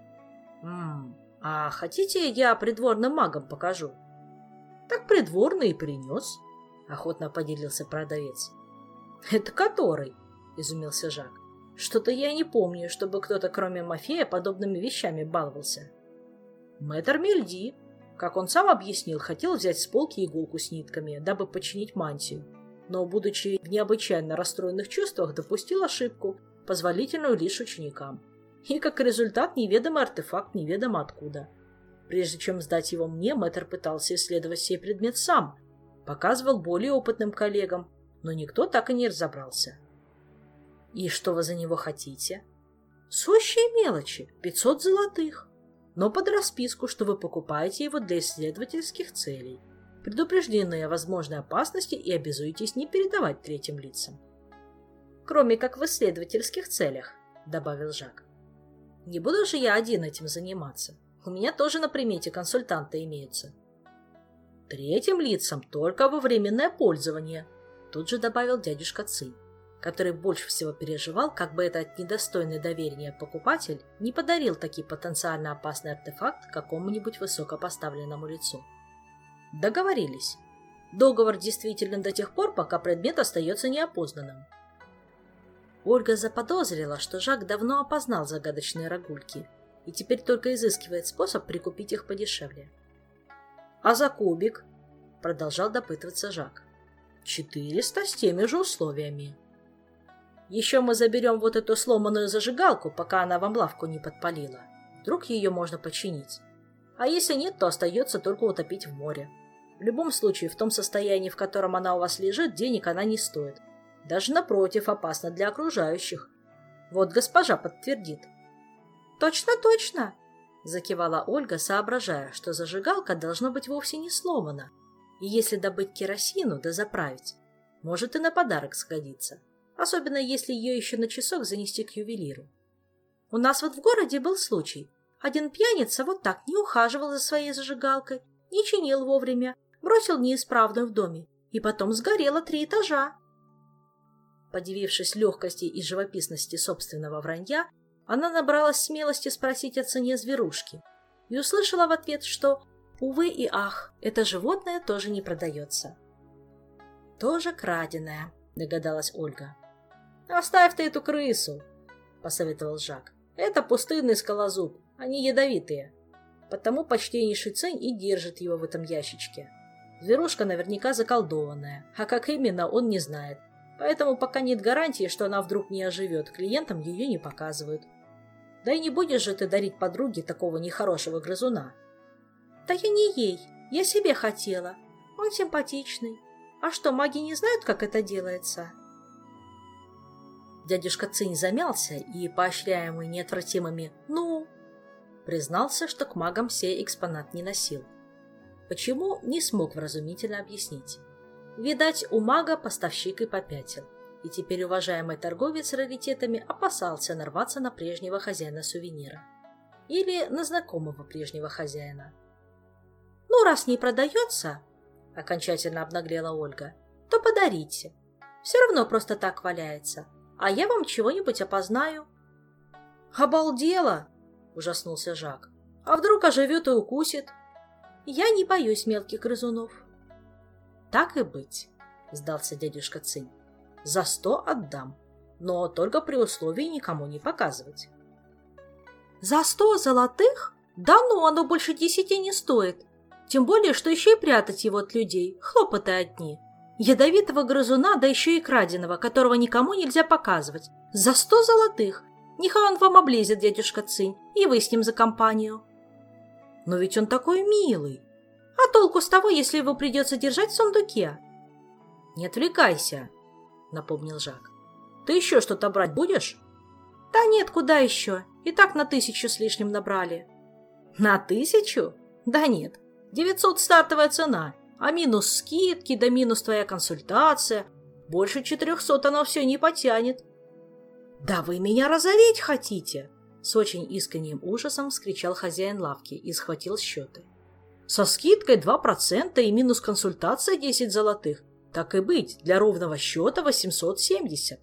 А хотите, я придворным магам покажу?» «Так придворный и принес», — охотно поделился продавец. «Это который?» — изумился Жак. «Что-то я не помню, чтобы кто-то, кроме Мафея, подобными вещами баловался». «Мэтр Мельди, как он сам объяснил, хотел взять с полки иголку с нитками, дабы починить мантию, но, будучи в необычайно расстроенных чувствах, допустил ошибку, позволительную лишь ученикам. И, как результат, неведомый артефакт неведомо откуда. Прежде чем сдать его мне, мэтр пытался исследовать сей предмет сам, показывал более опытным коллегам, но никто так и не разобрался». «И что вы за него хотите?» «Сущие мелочи, 500 золотых, но под расписку, что вы покупаете его для исследовательских целей, предупреждены о возможной опасности и обязуетесь не передавать третьим лицам». «Кроме как в исследовательских целях», — добавил Жак. «Не буду же я один этим заниматься. У меня тоже на примете консультанты имеются». «Третьим лицам только во временное пользование», — тут же добавил дядюшка Цинь, который больше всего переживал, как бы этот недостойный доверия покупатель не подарил таки потенциально опасный артефакт какому-нибудь высокопоставленному лицу. «Договорились. Договор действителен до тех пор, пока предмет остается неопознанным». Ольга заподозрила, что Жак давно опознал загадочные рогульки и теперь только изыскивает способ прикупить их подешевле. «А за кубик?» — продолжал допытываться Жак. 400 с теми же условиями. Еще мы заберем вот эту сломанную зажигалку, пока она вам лавку не подпалила. Вдруг ее можно починить. А если нет, то остается только утопить в море. В любом случае, в том состоянии, в котором она у вас лежит, денег она не стоит. Даже напротив, опасна для окружающих. Вот госпожа подтвердит». «Точно, точно!» — закивала Ольга, соображая, что зажигалка должно быть вовсе не сломана. И если добыть керосину да заправить, может и на подарок сгодится. Особенно если ее еще на часок занести к ювелиру. У нас вот в городе был случай. Один пьяница вот так не ухаживал за своей зажигалкой, не чинил вовремя, бросил неисправную в доме, и потом сгорело 3 этажа. Подивившись легкости и живописности собственного вранья, она набралась смелости спросить о цене зверушки и услышала в ответ, что, увы и ах, это животное тоже не продается. «Тоже краденое», — догадалась Ольга. «Оставь ты эту крысу», — посоветовал Жак. «Это пустынный скалозуб, они ядовитые. Потому почтеннейший Цинь и держит его в этом ящичке. Зверушка наверняка заколдованная, а как именно, он не знает. Поэтому пока нет гарантии, что она вдруг не оживет, клиентам ее не показывают. Да и не будешь же ты дарить подруге такого нехорошего грызуна». «Да я не ей, я себе хотела. Он симпатичный. А что, маги не знают, как это делается?» Дядюшка Цинь замялся и, поощряемый неотвратимыми «ну», признался, что к магам сей экспонат не носил. Почему, не смог вразумительно объяснить. Видать, у мага поставщик и попятил, и теперь уважаемый торговец раритетами опасался нарваться на прежнего хозяина сувенира. Или на знакомого прежнего хозяина. Ну, раз не продается, окончательно обнаглела Ольга, то подарите. Все равно просто так валяется, а я вам чего-нибудь опознаю. Обалдела, ужаснулся Жак. А вдруг оживет и укусит? Я не боюсь мелких грызунов. Так и быть, сдался дядюшка Цинь. За 100 отдам, но только при условии никому не показывать. За 100 золотых? Да ну, оно больше 10 не стоит. Тем более, что еще и прятать его от людей. Хлопоты одни. Ядовитого грызуна, да еще и краденого, которого никому нельзя показывать. За 100 золотых. Нехай он вам облезет, дядюшка Цинь, и вы с ним за компанию. Но ведь он такой милый. А толку с того, если его придется держать в сундуке? Не отвлекайся, напомнил Жак. Ты еще что-то брать будешь? Да нет, куда еще? И так на 1000 с лишним набрали. На 1000? Да нет, 900 стартовая цена, а минус скидки, да минус твоя консультация. Больше 400 оно все не потянет. Да вы меня разорить хотите? С очень искренним ужасом вскричал хозяин лавки и схватил счеты. Со скидкой 2% и минус консультация 10 золотых. Так и быть, для ровного счета 870.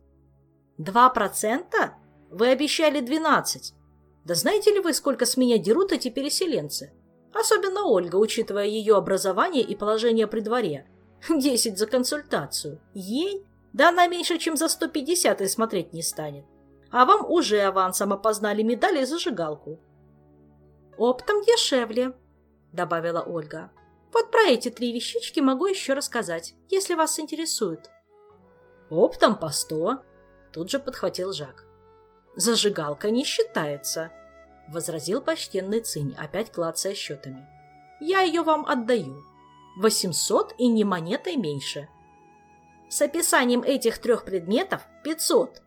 2%? Вы обещали 12. Да знаете ли вы, сколько с меня дерут эти переселенцы? Особенно Ольга, учитывая ее образование и положение при дворе. 10 за консультацию. Ей? Да она меньше, чем за 150 и смотреть не станет. А вам уже авансом опознали медали и зажигалку. Оптом дешевле, добавила Ольга. Вот про эти 3 вещички могу еще рассказать, если вас интересует. Оптом по 100, тут же подхватил Жак. Зажигалка не считается, возразил почтенный Цинь, опять клацая счетами. Я ее вам отдаю. 800 и ни монетой меньше. С описанием этих 3 предметов 500.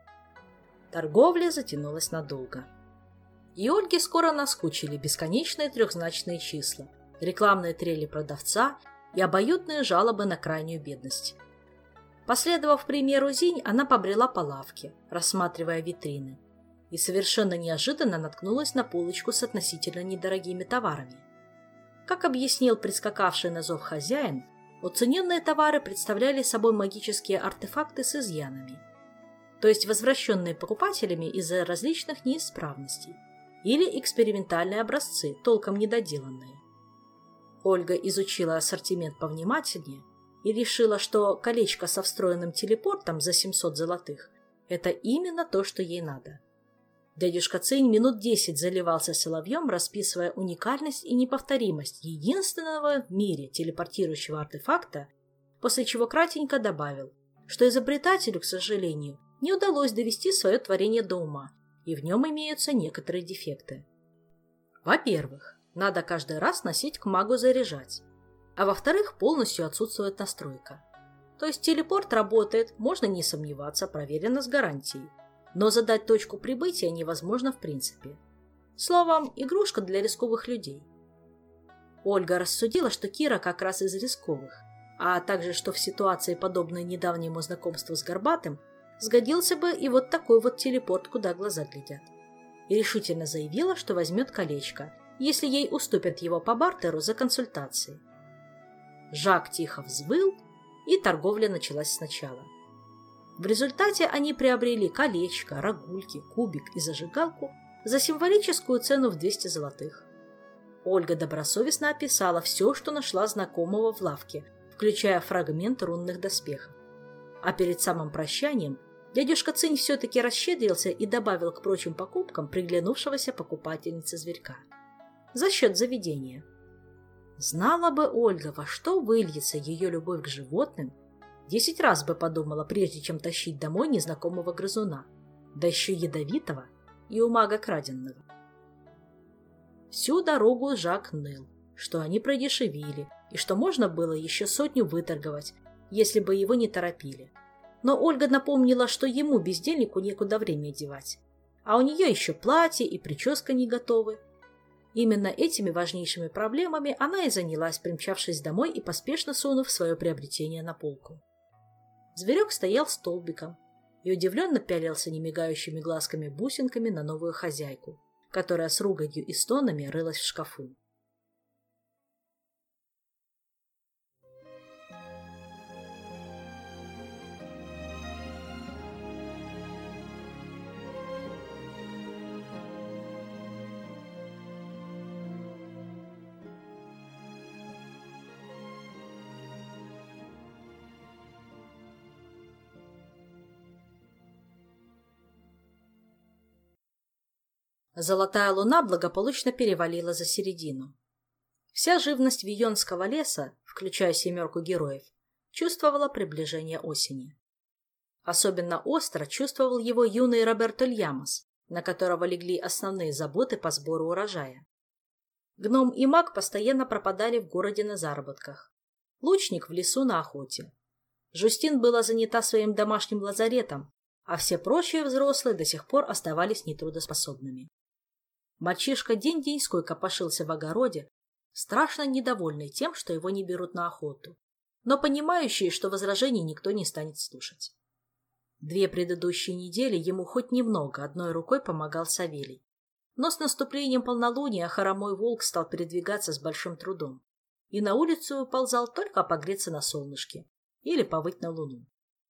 Торговля затянулась надолго. И Ольге скоро наскучили бесконечные трехзначные числа, рекламные трели продавца и обоюдные жалобы на крайнюю бедность. Последовав примеру Зинь, она побрела по лавке, рассматривая витрины, и совершенно неожиданно наткнулась на полочку с относительно недорогими товарами. Как объяснил прискакавший на зов хозяин, уцененные товары представляли собой магические артефакты с изъянами, то есть возвращенные покупателями из-за различных неисправностей, или экспериментальные образцы, толком недоделанные. Ольга изучила ассортимент повнимательнее и решила, что колечко со встроенным телепортом за 700 золотых – это именно то, что ей надо. Дядюшка Цинь минут 10 заливался соловьем, расписывая уникальность и неповторимость единственного в мире телепортирующего артефакта, после чего кратенько добавил, что изобретателю, к сожалению, не удалось довести свое творение до ума, и в нем имеются некоторые дефекты. Во-первых, надо каждый раз носить к магу заряжать, а во-вторых, полностью отсутствует настройка. То есть телепорт работает, можно не сомневаться, проверено с гарантией, но задать точку прибытия невозможно в принципе. Словом, игрушка для рисковых людей. Ольга рассудила, что Кира как раз из рисковых, а также, что в ситуации, подобной недавнему знакомству с Горбатым, сгодился бы и вот такой вот телепорт, куда глаза глядят. И решительно заявила, что возьмет колечко, если ей уступят его по бартеру за консультацией. Жак тихо взвыл, и торговля началась сначала. В результате они приобрели колечко, рогульки, кубик и зажигалку за символическую цену в 200 золотых. Ольга добросовестно описала все, что нашла знакомого в лавке, включая фрагмент рунных доспехов. А перед самым прощанием дядюшка Цинь все-таки расщедрился и добавил к прочим покупкам приглянувшегося покупательнице зверька. За счет заведения. Знала бы Ольга, во что выльется ее любовь к животным, 10 раз бы подумала, прежде чем тащить домой незнакомого грызуна, да еще ядовитого и у мага краденного. Всю дорогу Жак ныл, что они продешевили и что можно было еще 100 выторговать, если бы его не торопили. Но Ольга напомнила, что ему, бездельнику, некуда время девать, а у нее еще платье и прическа не готовы. Именно этими важнейшими проблемами она и занялась, примчавшись домой и поспешно сунув свое приобретение на полку. Зверек стоял столбиком и удивленно пялился немигающими глазками-бусинками на новую хозяйку, которая с руганью и стонами рылась в шкафу. Золотая луна благополучно перевалила за середину. Вся живность Вийонского леса, включая 7 героев, чувствовала приближение осени. Особенно остро чувствовал его юный Роберто Льямос, на которого легли основные заботы по сбору урожая. Гном и маг постоянно пропадали в городе на заработках. Лучник в лесу на охоте. Жустин была занята своим домашним лазаретом, а все прочие взрослые до сих пор оставались нетрудоспособными. Мальчишка день-деньской копошился в огороде, страшно недовольный тем, что его не берут на охоту, но понимающий, что возражений никто не станет слушать. 2 предыдущие недели ему хоть немного одной рукой помогал Савелий, но с наступлением полнолуния хромой волк стал передвигаться с большим трудом и на улицу выползал только погреться на солнышке или повыть на луну.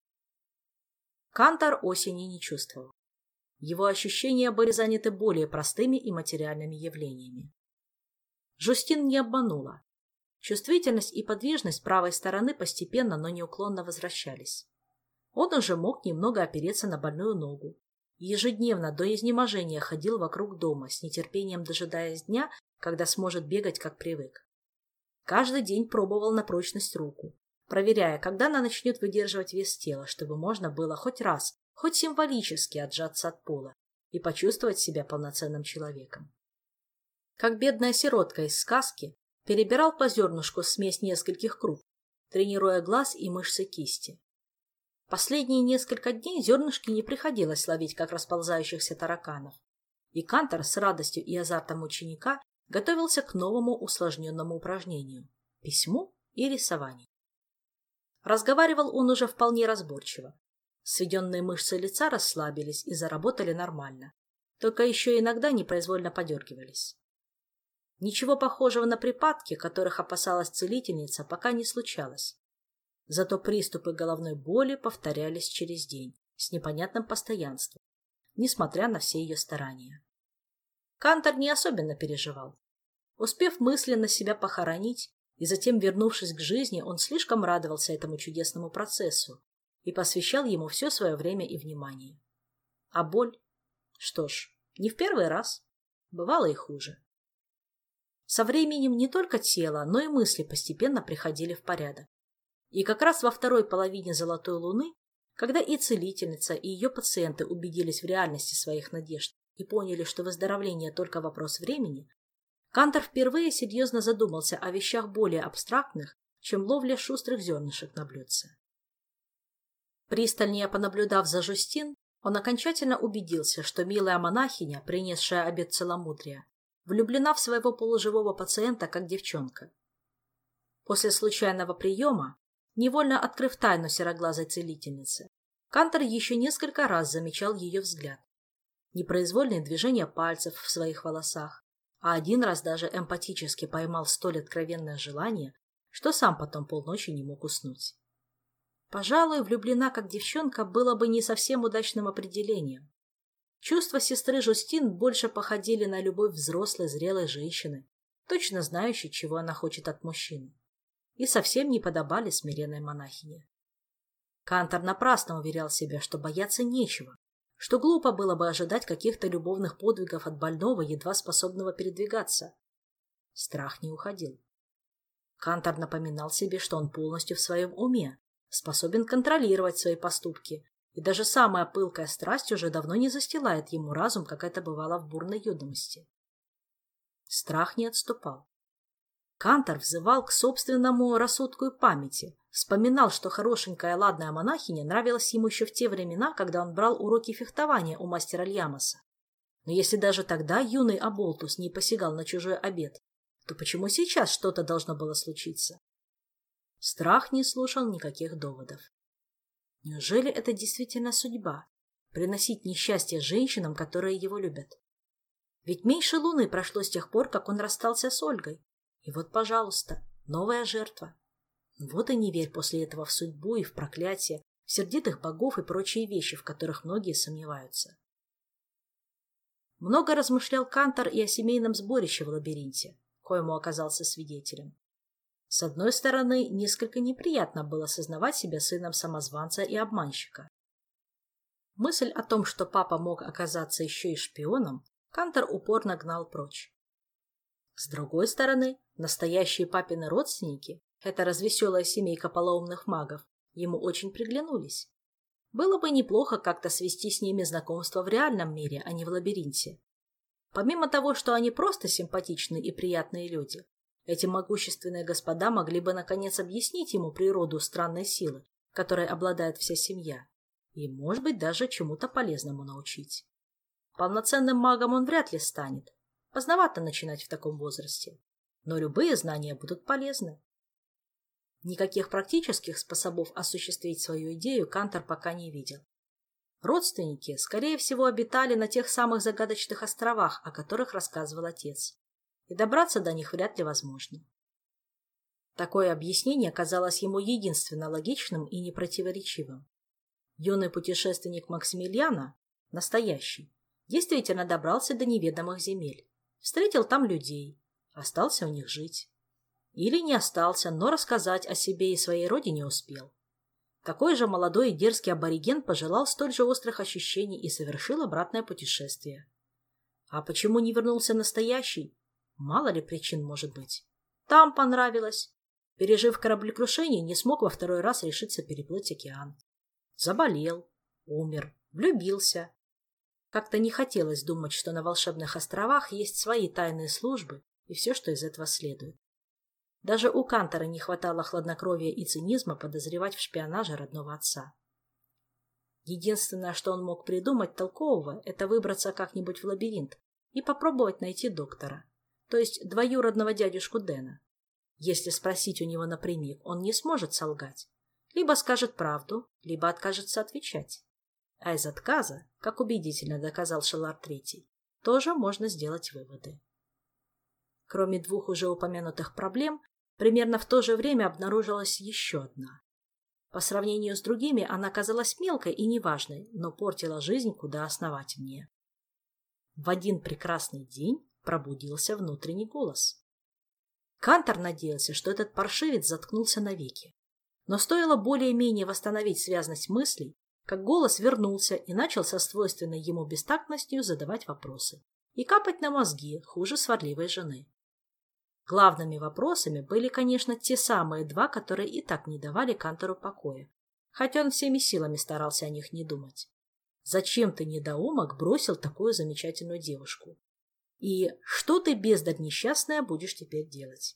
Кантор осени не чувствовал. Его ощущения были заняты более простыми и материальными явлениями. Жустин не обманула. Чувствительность и подвижность правой стороны постепенно, но неуклонно возвращались. Он уже мог немного опереться на больную ногу и ежедневно до изнеможения ходил вокруг дома, с нетерпением дожидаясь дня, когда сможет бегать, как привык. Каждый день пробовал на прочность руку, проверяя, когда она начнет выдерживать вес тела, чтобы можно было хоть раз, хоть символически отжаться от пола и почувствовать себя полноценным человеком. Как бедная сиротка из сказки, перебирал по зернышку смесь нескольких круп, тренируя глаз и мышцы кисти. Последние несколько дней зернышки не приходилось ловить, как расползающихся тараканов, и Кантор с радостью и азартом ученика готовился к новому усложненному упражнению – письму и рисованию. Разговаривал он уже вполне разборчиво. Сведенные мышцы лица расслабились и заработали нормально, только еще иногда непроизвольно подергивались. Ничего похожего на припадки, которых опасалась целительница, пока не случалось. Зато приступы головной боли повторялись через день с непонятным постоянством, несмотря на все ее старания. Кантор не особенно переживал. Успев мысленно себя похоронить и затем вернувшись к жизни, он слишком радовался этому чудесному процессу и посвящал ему все свое время и внимание. А боль? Что ж, не в первый раз. Бывало и хуже. Со временем не только тело, но и мысли постепенно приходили в порядок. И как раз во второй половине Золотой Луны, когда и целительница, и ее пациенты убедились в реальности своих надежд и поняли, что выздоровление только вопрос времени, Кантор впервые серьезно задумался о вещах более абстрактных, чем ловля шустрых зернышек на блюдце. Пристальнее понаблюдав за Жустин, он окончательно убедился, что милая монахиня, принесшая обет целомудрия, влюблена в своего полуживого пациента, как девчонка. После случайного приема, невольно открыв тайну сероглазой целительницы, Кантор еще несколько раз замечал ее взгляд, непроизвольные движения пальцев в своих волосах, а один раз даже эмпатически поймал столь откровенное желание, что сам потом полночи не мог уснуть. Пожалуй, влюблена как девчонка было бы не совсем удачным определением. Чувства сестры Жустин больше походили на любовь взрослой зрелой женщины, точно знающей, чего она хочет от мужчины, и совсем не подобали смиренной монахине. Кантор напрасно уверял себя, что бояться нечего, что глупо было бы ожидать каких-то любовных подвигов от больного, едва способного передвигаться. Страх не уходил. Кантор напоминал себе, что он полностью в своем уме, способен контролировать свои поступки, и даже самая пылкая страсть уже давно не застилает ему разум, как это бывало в бурной юности. Страх не отступал. Кантор взывал к собственному рассудку и памяти, вспоминал, что хорошенькая ладная монахиня нравилась ему еще в те времена, когда он брал уроки фехтования у мастера Льямоса. Но если даже тогда юный Аболтус не посягал на чужой обет, то почему сейчас что-то должно было случиться? Страх не слушал никаких доводов. Неужели это действительно судьба — приносить несчастье женщинам, которые его любят? Ведь меньше луны прошло с тех пор, как он расстался с Ольгой. И вот, пожалуйста, новая жертва. Вот и не верь после этого в судьбу и в проклятие, в сердитых богов и прочие вещи, в которых многие сомневаются. Много размышлял Кантор и о семейном сборище в лабиринте, коему оказался свидетелем. С одной стороны, несколько неприятно было сознавать себя сыном самозванца и обманщика. Мысль о том, что папа мог оказаться еще и шпионом, Кантор упорно гнал прочь. С другой стороны, настоящие папины родственники, эта развеселая семейка полоумных магов, ему очень приглянулись. Было бы неплохо как-то свести с ними знакомство в реальном мире, а не в лабиринте. Помимо того, что они просто симпатичные и приятные люди, эти могущественные господа могли бы наконец объяснить ему природу странной силы, которой обладает вся семья, и, может быть, даже чему-то полезному научить. Полноценным магом он вряд ли станет. Поздновато начинать в таком возрасте. Но любые знания будут полезны. Никаких практических способов осуществить свою идею Кантор пока не видел. Родственники, скорее всего, обитали на тех самых загадочных островах, о которых рассказывал отец. И добраться до них вряд ли возможно. Такое объяснение казалось ему единственно логичным и непротиворечивым. Юный путешественник Максимилиана, настоящий, действительно добрался до неведомых земель, встретил там людей, остался у них жить. Или не остался, но рассказать о себе и своей родине успел. Такой же молодой и дерзкий абориген пожелал столь же острых ощущений и совершил обратное путешествие. А почему не вернулся настоящий? Мало ли причин может быть. Там понравилось. Пережив кораблекрушение, не смог во второй раз решиться переплыть океан. Заболел, умер, влюбился. Как-то не хотелось думать, что на волшебных островах есть свои тайные службы и все, что из этого следует. Даже у Кантора не хватало хладнокровия и цинизма подозревать в шпионаже родного отца. Единственное, что он мог придумать толкового, это выбраться как-нибудь в лабиринт и попробовать найти доктора, то есть двоюродного дядюшку Дэна. Если спросить у него напрямик, он не сможет солгать. Либо скажет правду, либо откажется отвечать. А из отказа, как убедительно доказал Шелар III, тоже можно сделать выводы. Кроме двух уже упомянутых проблем, примерно в то же время обнаружилась еще одна. По сравнению с другими она казалась мелкой и неважной, но портила жизнь куда основательнее. В один прекрасный день пробудился внутренний голос. Кантор надеялся, что этот паршивец заткнулся навеки. Но стоило более-менее восстановить связность мыслей, как голос вернулся и начал со свойственной ему бестактностью задавать вопросы и капать на мозги хуже сварливой жены. Главными вопросами были, конечно, те самые два, которые и так не давали Кантору покоя, хотя он всеми силами старался о них не думать. Зачем ты, недоумок, бросил такую замечательную девушку? И что ты, бездарь несчастная, будешь теперь делать?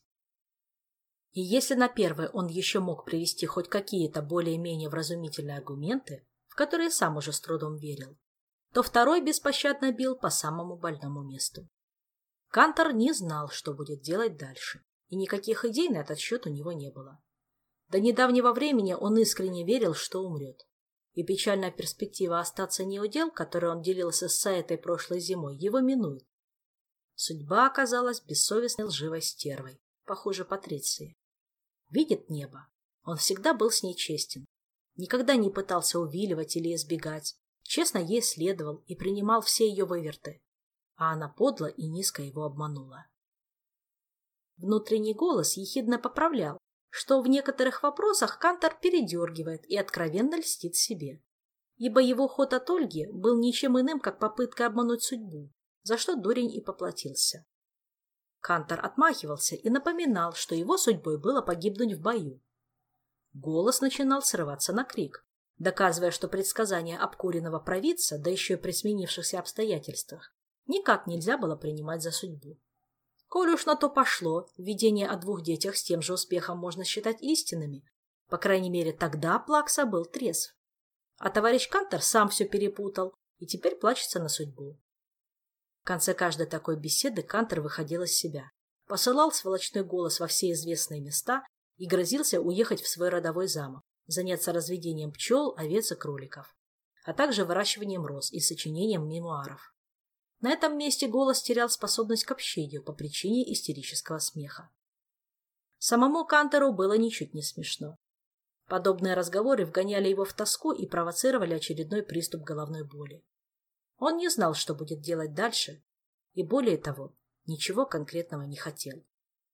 И если на первое он еще мог привести хоть какие-то более-менее вразумительные аргументы, в которые сам уже с трудом верил, то второй беспощадно бил по самому больному месту. Кантор не знал, что будет делать дальше, и никаких идей на этот счет у него не было. До недавнего времени он искренне верил, что умрет, и печальная перспектива остаться неудел, которой он делился с Саэтой прошлой зимой, его минует. Судьба оказалась бессовестной лживой стервой, похуже Патриции. Видит небо. Он всегда был с ней честен. Никогда не пытался увиливать или избегать. Честно ей следовал и принимал все ее выверты. А она подло и низко его обманула. Внутренний голос ехидно поправлял, что в некоторых вопросах Кантор передергивает и откровенно льстит себе. Ибо его ход от Ольги был ничем иным, как попытка обмануть судьбу, за что дурень и поплатился. Кантор отмахивался и напоминал, что его судьбой было погибнуть в бою. Голос начинал срываться на крик, доказывая, что предсказание обкуренного провидца, да еще и при сменившихся обстоятельствах, никак нельзя было принимать за судьбу. Коль уж на то пошло, видение о двух детях с тем же успехом можно считать истинными. По крайней мере, тогда Плакса был трезв. А товарищ Кантор сам все перепутал и теперь плачется на судьбу. В конце каждой такой беседы Кантор выходил из себя, посылал сволочной голос во все известные места и грозился уехать в свой родовой замок, заняться разведением пчел, овец и кроликов, а также выращиванием роз и сочинением мемуаров. На этом месте голос терял способность к общению по причине истерического смеха. Самому Кантору было ничуть не смешно. Подобные разговоры вгоняли его в тоску и провоцировали очередной приступ головной боли. Он не знал, что будет делать дальше, и более того, ничего конкретного не хотел.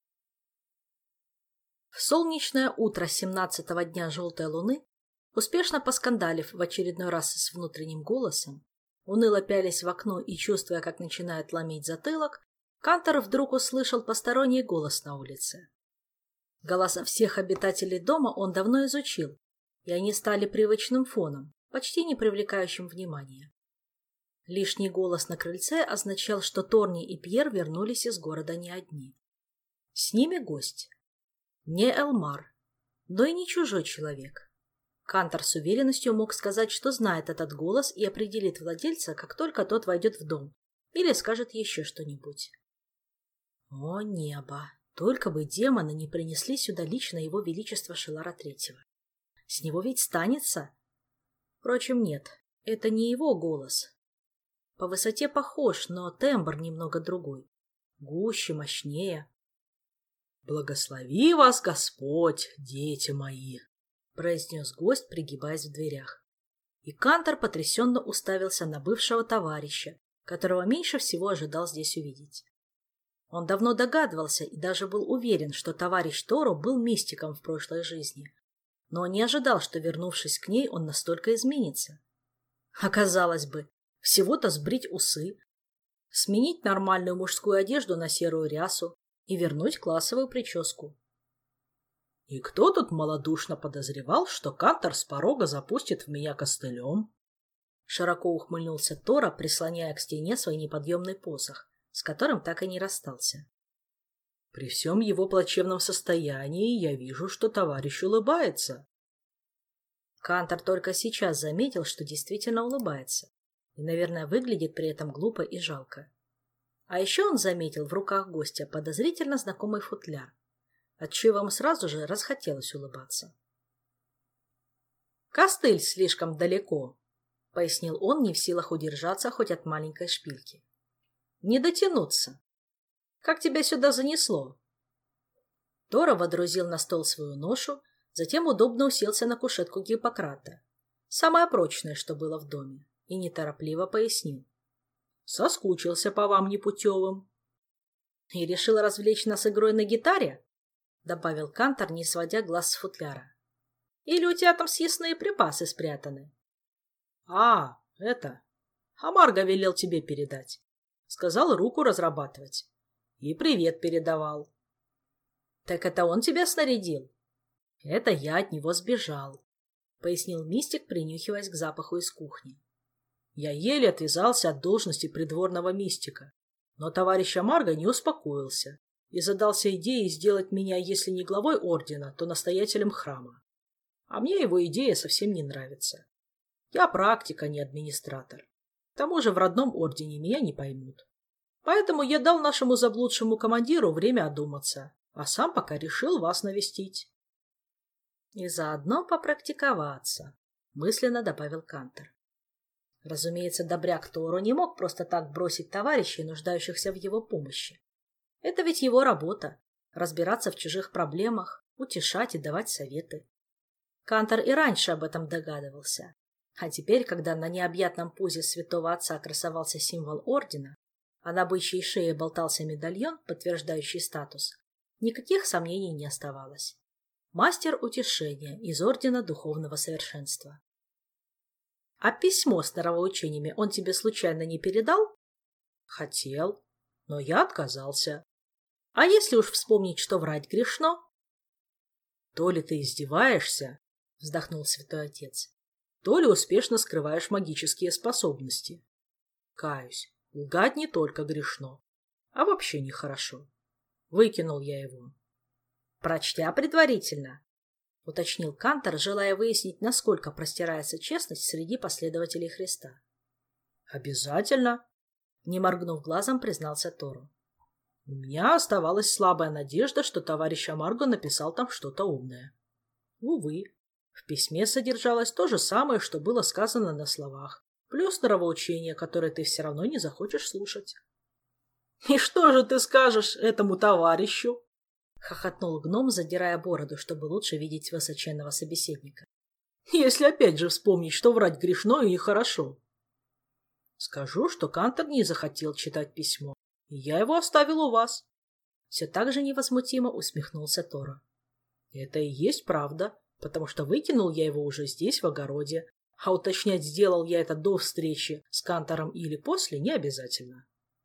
В солнечное утро 17-го дня желтой луны, успешно поскандалив в очередной раз с внутренним голосом, Уныло пялись в окно и чувствуя, как начинает ломить затылок, Кантор вдруг услышал посторонний голос на улице. Голоса всех обитателей дома он давно изучил, и они стали привычным фоном, почти не привлекающим внимания. Лишний голос на крыльце означал, что Торни и Пьер вернулись из города не одни. С ними гость. Не Элмар, но и не чужой человек. Кантор с уверенностью мог сказать, что знает этот голос и определит владельца, как только тот войдет в дом, или скажет еще что-нибудь. О небо! Только бы демоны не принесли сюда лично его величество Шелара Третьего. С него ведь станется. Впрочем, нет, это не его голос. По высоте похож, но тембр немного другой. Гуще, мощнее. «Благослови вас, Господь, дети мои!» — произнес гость, пригибаясь в дверях. И Кантор потрясенно уставился на бывшего товарища, которого меньше всего ожидал здесь увидеть. Он давно догадывался и даже был уверен, что товарищ Торо был мистиком в прошлой жизни, но не ожидал, что, вернувшись к ней, он настолько изменится. Оказалось бы, всего-то сбрить усы, сменить нормальную мужскую одежду на серую рясу и вернуть классовую прическу. И кто тут малодушно подозревал, что Кантор с порога запустит в меня костылем? Широко ухмыльнулся Торо, прислоняя к стене свой неподъемный посох, с которым так и не расстался. При всем его плачевном состоянии я вижу, что товарищ улыбается. Кантор только сейчас заметил, что действительно улыбается, и, наверное, выглядит при этом глупо и жалко. А еще он заметил в руках гостя подозрительно знакомый футляр, отчего ему сразу же расхотелось улыбаться. «Костыль слишком далеко», — пояснил он, не в силах удержаться хоть от маленькой шпильки. «Не дотянуться. Как тебя сюда занесло?» Торо водрузил на стол свою ношу, затем удобно уселся на кушетку Гиппократа, самое прочное, что было в доме, и неторопливо пояснил. «Соскучился по вам непутевым». «И решил развлечь нас игрой на гитаре?» — добавил Кантор, не сводя глаз с футляра. «Или у тебя там съестные припасы спрятаны?» «А, это... Амарго велел тебе передать. Сказал руку разрабатывать. И привет передавал». «Так это он тебя снарядил?» «Это я от него сбежал», — пояснил мистик, принюхиваясь к запаху из кухни. «Я еле отвязался от должности придворного мистика, но товарищ Амарго не успокоился и задался идеей сделать меня, если не главой ордена, то настоятелем храма. А мне его идея совсем не нравится. Я практик, а не администратор. К тому же в родном ордене меня не поймут. Поэтому я дал нашему заблудшему командиру время одуматься, а сам пока решил вас навестить». «И заодно попрактиковаться», — мысленно добавил Кантор. Разумеется, добряк Торо не мог просто так бросить товарищей, нуждающихся в его помощи. Это ведь его работа — разбираться в чужих проблемах, утешать и давать советы. Кантор и раньше об этом догадывался. А теперь, когда на необъятном пузе святого отца красовался символ ордена, а на бычьей шее болтался медальон, подтверждающий статус, никаких сомнений не оставалось. Мастер утешения из Ордена Духовного Совершенства. «А письмо с нравоучениями он тебе случайно не передал?» «Хотел, но я отказался. А если уж вспомнить, что врать грешно?» «То ли ты издеваешься, — вздохнул святой отец, — то ли успешно скрываешь магические способности. Каюсь, лгать не только грешно, а вообще нехорошо. Выкинул я его». «Прочтя предварительно», — уточнил Кантор, желая выяснить, насколько простирается честность среди последователей Христа. «Обязательно», — не моргнув глазом, признался Торо. «У меня оставалась слабая надежда, что товарищ Амарго написал там что-то умное. Увы, в письме содержалось то же самое, что было сказано на словах, плюс нравоучение, которое ты все равно не захочешь слушать». «И что же ты скажешь этому товарищу?» — хохотнул гном, задирая бороду, чтобы лучше видеть высоченного собеседника. «Если опять же вспомнить, что врать грешно и нехорошо». «Скажу, что Кантор не захотел читать письмо, и я его оставил у вас». Все так же невозмутимо усмехнулся Торо. «Это и есть правда, потому что выкинул я его уже здесь, в огороде, А уточнять, сделал я это до встречи с Кантором или после, не обязательно.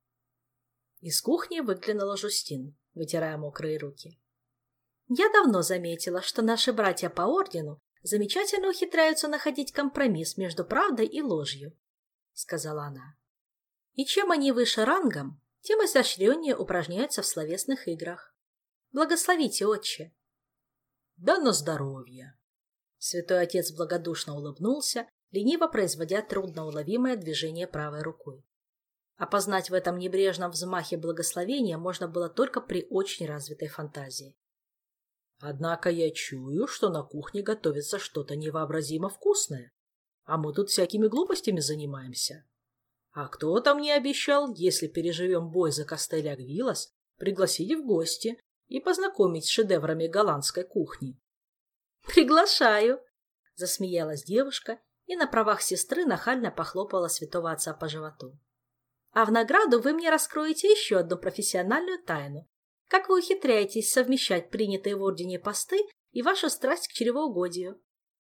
Из кухни выглянула Жустин, вытирая мокрые руки. «Я давно заметила, что наши братья по ордену замечательно ухитряются находить компромисс между правдой и ложью», — сказала она. «И чем они выше рангом, тем изощреннее упражняются в словесных играх. Благословите, отче». «Да на здоровье!» Святой отец благодушно улыбнулся, лениво производя трудноуловимое движение правой рукой. Опознать в этом небрежном взмахе благословения можно было только при очень развитой фантазии. «Однако я чую, что на кухне готовится что-то невообразимо вкусное, а мы тут всякими глупостями занимаемся. А кто-то мне обещал, если переживем бой за Кастель-Агвилас, пригласить в гости и познакомить с шедеврами голландской кухни». «Приглашаю!» — засмеялась девушка и на правах сестры нахально похлопала святого отца по животу. «А в награду вы мне раскроете еще одну профессиональную тайну. Как вы ухитряетесь совмещать принятые в ордене посты и вашу страсть к чревоугодию?»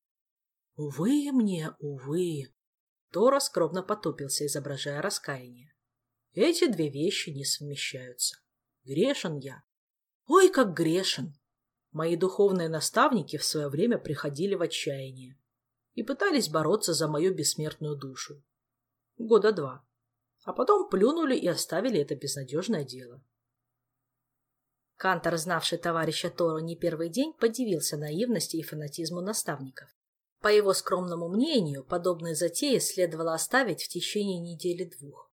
«Увы мне, увы!» Тора скромно потупился, изображая раскаяние. «Эти две вещи не совмещаются. Грешен я. Ой, как грешен! Мои духовные наставники в свое время приходили в отчаяние и пытались бороться за мою бессмертную душу. 2 года. А потом плюнули и оставили это безнадежное дело». Кантор, знавший товарища Тору не первый день, подивился наивности и фанатизму наставников. По его скромному мнению, подобные затеи следовало оставить в течение недели-двух.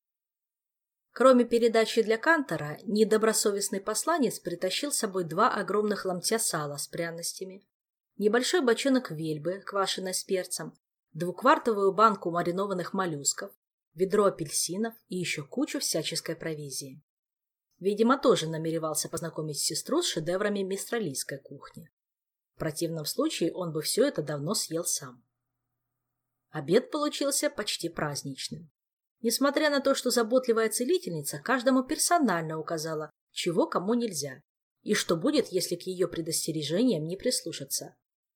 Кроме передачи для Кантора, недобросовестный посланец притащил с собой 2 огромных ломтя сала с пряностями, небольшой бочонок вельбы, квашеной с перцем, 2-квартовую банку маринованных моллюсков, ведро апельсинов и еще кучу всяческой провизии. Видимо, тоже намеревался познакомить сестру с шедеврами мистралийской кухни. В противном случае он бы все это давно съел сам. Обед получился почти праздничным. Несмотря на то, что заботливая целительница каждому персонально указала, чего кому нельзя, и что будет, если к ее предостережениям не прислушаться.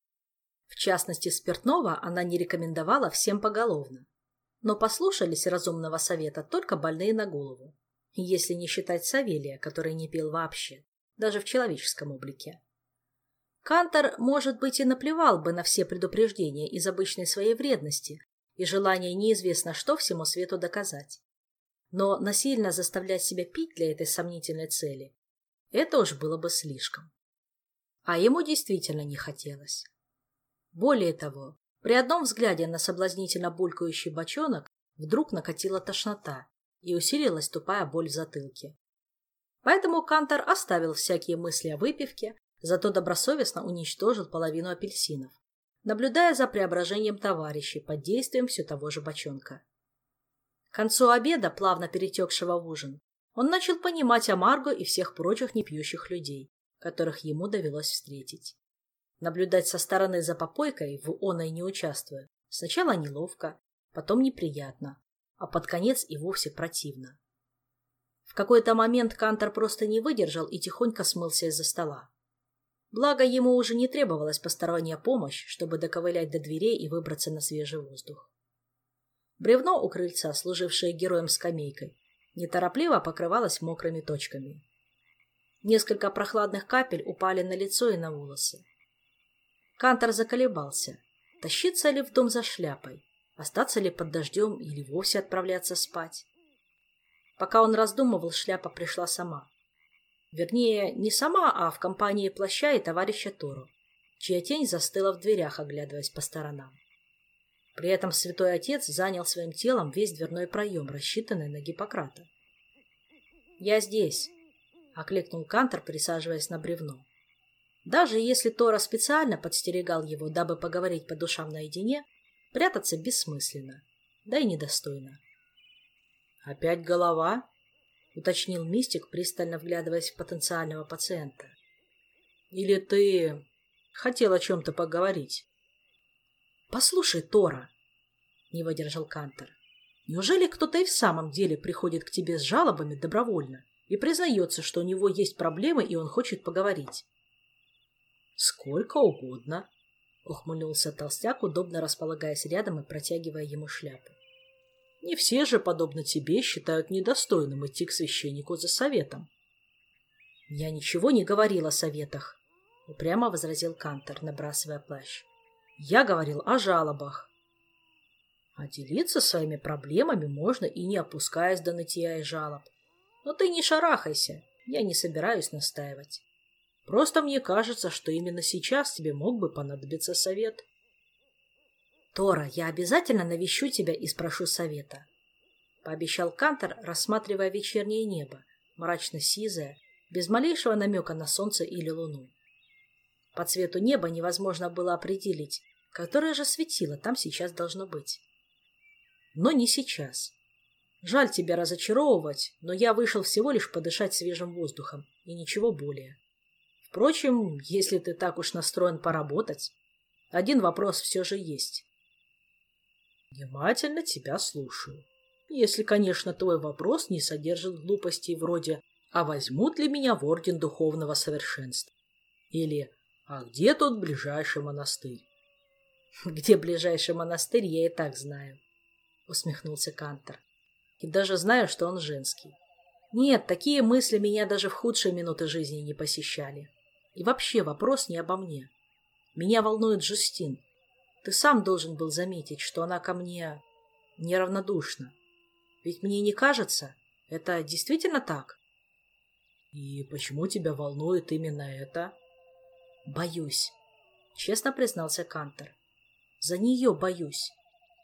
В частности, спиртного она не рекомендовала всем поголовно. Но послушались разумного совета только больные на голову, если не считать Савелия, который не пил вообще, даже в человеческом облике. Кантор, может быть, и наплевал бы на все предупреждения из обычной своей вредности и желания неизвестно что всему свету доказать. Но насильно заставлять себя пить для этой сомнительной цели – это уж было бы слишком. А ему действительно не хотелось. Более того, при одном взгляде на соблазнительно булькающий бочонок вдруг накатила тошнота и усилилась тупая боль в затылке. Поэтому Кантор оставил всякие мысли о выпивке, зато добросовестно уничтожил половину апельсинов, наблюдая за преображением товарищей под действием все того же бочонка. К концу обеда, плавно перетекшего в ужин, он начал понимать Амарго и всех прочих непьющих людей, которых ему довелось встретить. Наблюдать со стороны за попойкой, в оной не участвуя, сначала неловко, потом неприятно, а под конец и вовсе противно. В какой-то момент Кантор просто не выдержал и тихонько смылся из-за стола. Благо, ему уже не требовалась посторонняя помощь, чтобы доковылять до дверей и выбраться на свежий воздух. Бревно у крыльца, служившее героем скамейкой, неторопливо покрывалось мокрыми точками. Несколько прохладных капель упали на лицо и на волосы. Кантор заколебался, тащиться ли в дом за шляпой, остаться ли под дождем или вовсе отправляться спать. Пока он раздумывал, шляпа пришла сама. Вернее, не сама, а в компании плаща и товарища Тору, чья тень застыла в дверях, оглядываясь по сторонам. При этом святой отец занял своим телом весь дверной проем, рассчитанный на Гиппократа. «Я здесь», — окликнул Кантор, присаживаясь на бревно. Даже если Тора специально подстерегал его, дабы поговорить по душам наедине, прятаться бессмысленно, да и недостойно. «Опять голова?» — уточнил мистик, пристально вглядываясь в потенциального пациента. «Или ты хотел о чем-то поговорить?» «Послушай, Тора», — не выдержал Кантор, — «неужели кто-то и в самом деле приходит к тебе с жалобами добровольно и признается, что у него есть проблемы и он хочет поговорить?» «Сколько угодно». — ухмыльнулся толстяк, удобно располагаясь рядом и протягивая ему шляпу. Не все же, подобно тебе, считают недостойным идти к священнику за советом. — Я ничего не говорил о советах, — упрямо возразил Кантор, набрасывая плащ. — Я говорил о жалобах. А делиться своими проблемами можно и не опускаясь до нытья и жалоб. Но ты не шарахайся, я не собираюсь настаивать. Просто мне кажется, что именно сейчас тебе мог бы понадобиться совет. Тора, я обязательно навещу тебя и спрошу совета, — пообещал Кантор, рассматривая вечернее небо, мрачно-сизое, без малейшего намека на солнце или луну. По цвету неба невозможно было определить, которое же светило там сейчас должно быть. Но не сейчас. Жаль тебя разочаровывать, но я вышел всего лишь подышать свежим воздухом, и ничего более. Впрочем, если ты так уж настроен поработать, один вопрос все же есть. Внимательно тебя слушаю. Если, конечно, твой вопрос не содержит глупостей вроде «А возьмут ли меня в орден духовного совершенства?» или «А где тот ближайший монастырь?» «Где ближайший монастырь, я и так знаю», — усмехнулся Кантор. «И даже знаю, что он женский. Нет, такие мысли меня даже в худшие минуты жизни не посещали. И вообще вопрос не обо мне. Меня волнует Жюстин. Ты сам должен был заметить, что она ко мне неравнодушна. Ведь мне не кажется, это действительно так?» «И почему тебя волнует именно это?» «Боюсь», — честно признался Кантор. «За нее боюсь».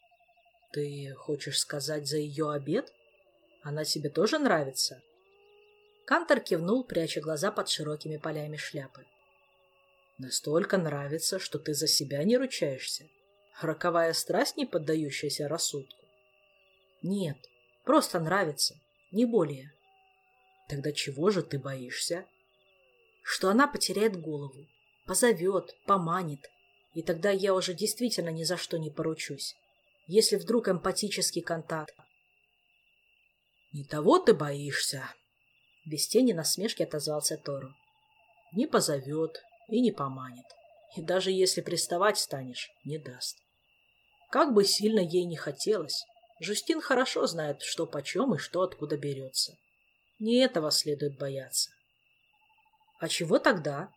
«Ты хочешь сказать за ее обет? Она тебе тоже нравится?» Кантор кивнул, пряча глаза под широкими полями шляпы. «Настолько нравится, что ты за себя не ручаешься? Роковая страсть, не поддающаяся рассудку?» «Нет, просто нравится, не более». «Тогда чего же ты боишься?» «Что она потеряет голову, позовет, поманит, и тогда я уже действительно ни за что не поручусь. Если вдруг эмпатический контакт...» «Не того ты боишься», — без тени насмешки отозвался Тору. «Не позовет и не поманит. И даже если приставать станешь, не даст. Как бы сильно ей не хотелось, Жюстин хорошо знает, что почем и что откуда берется. Не этого следует бояться». «А чего тогда?»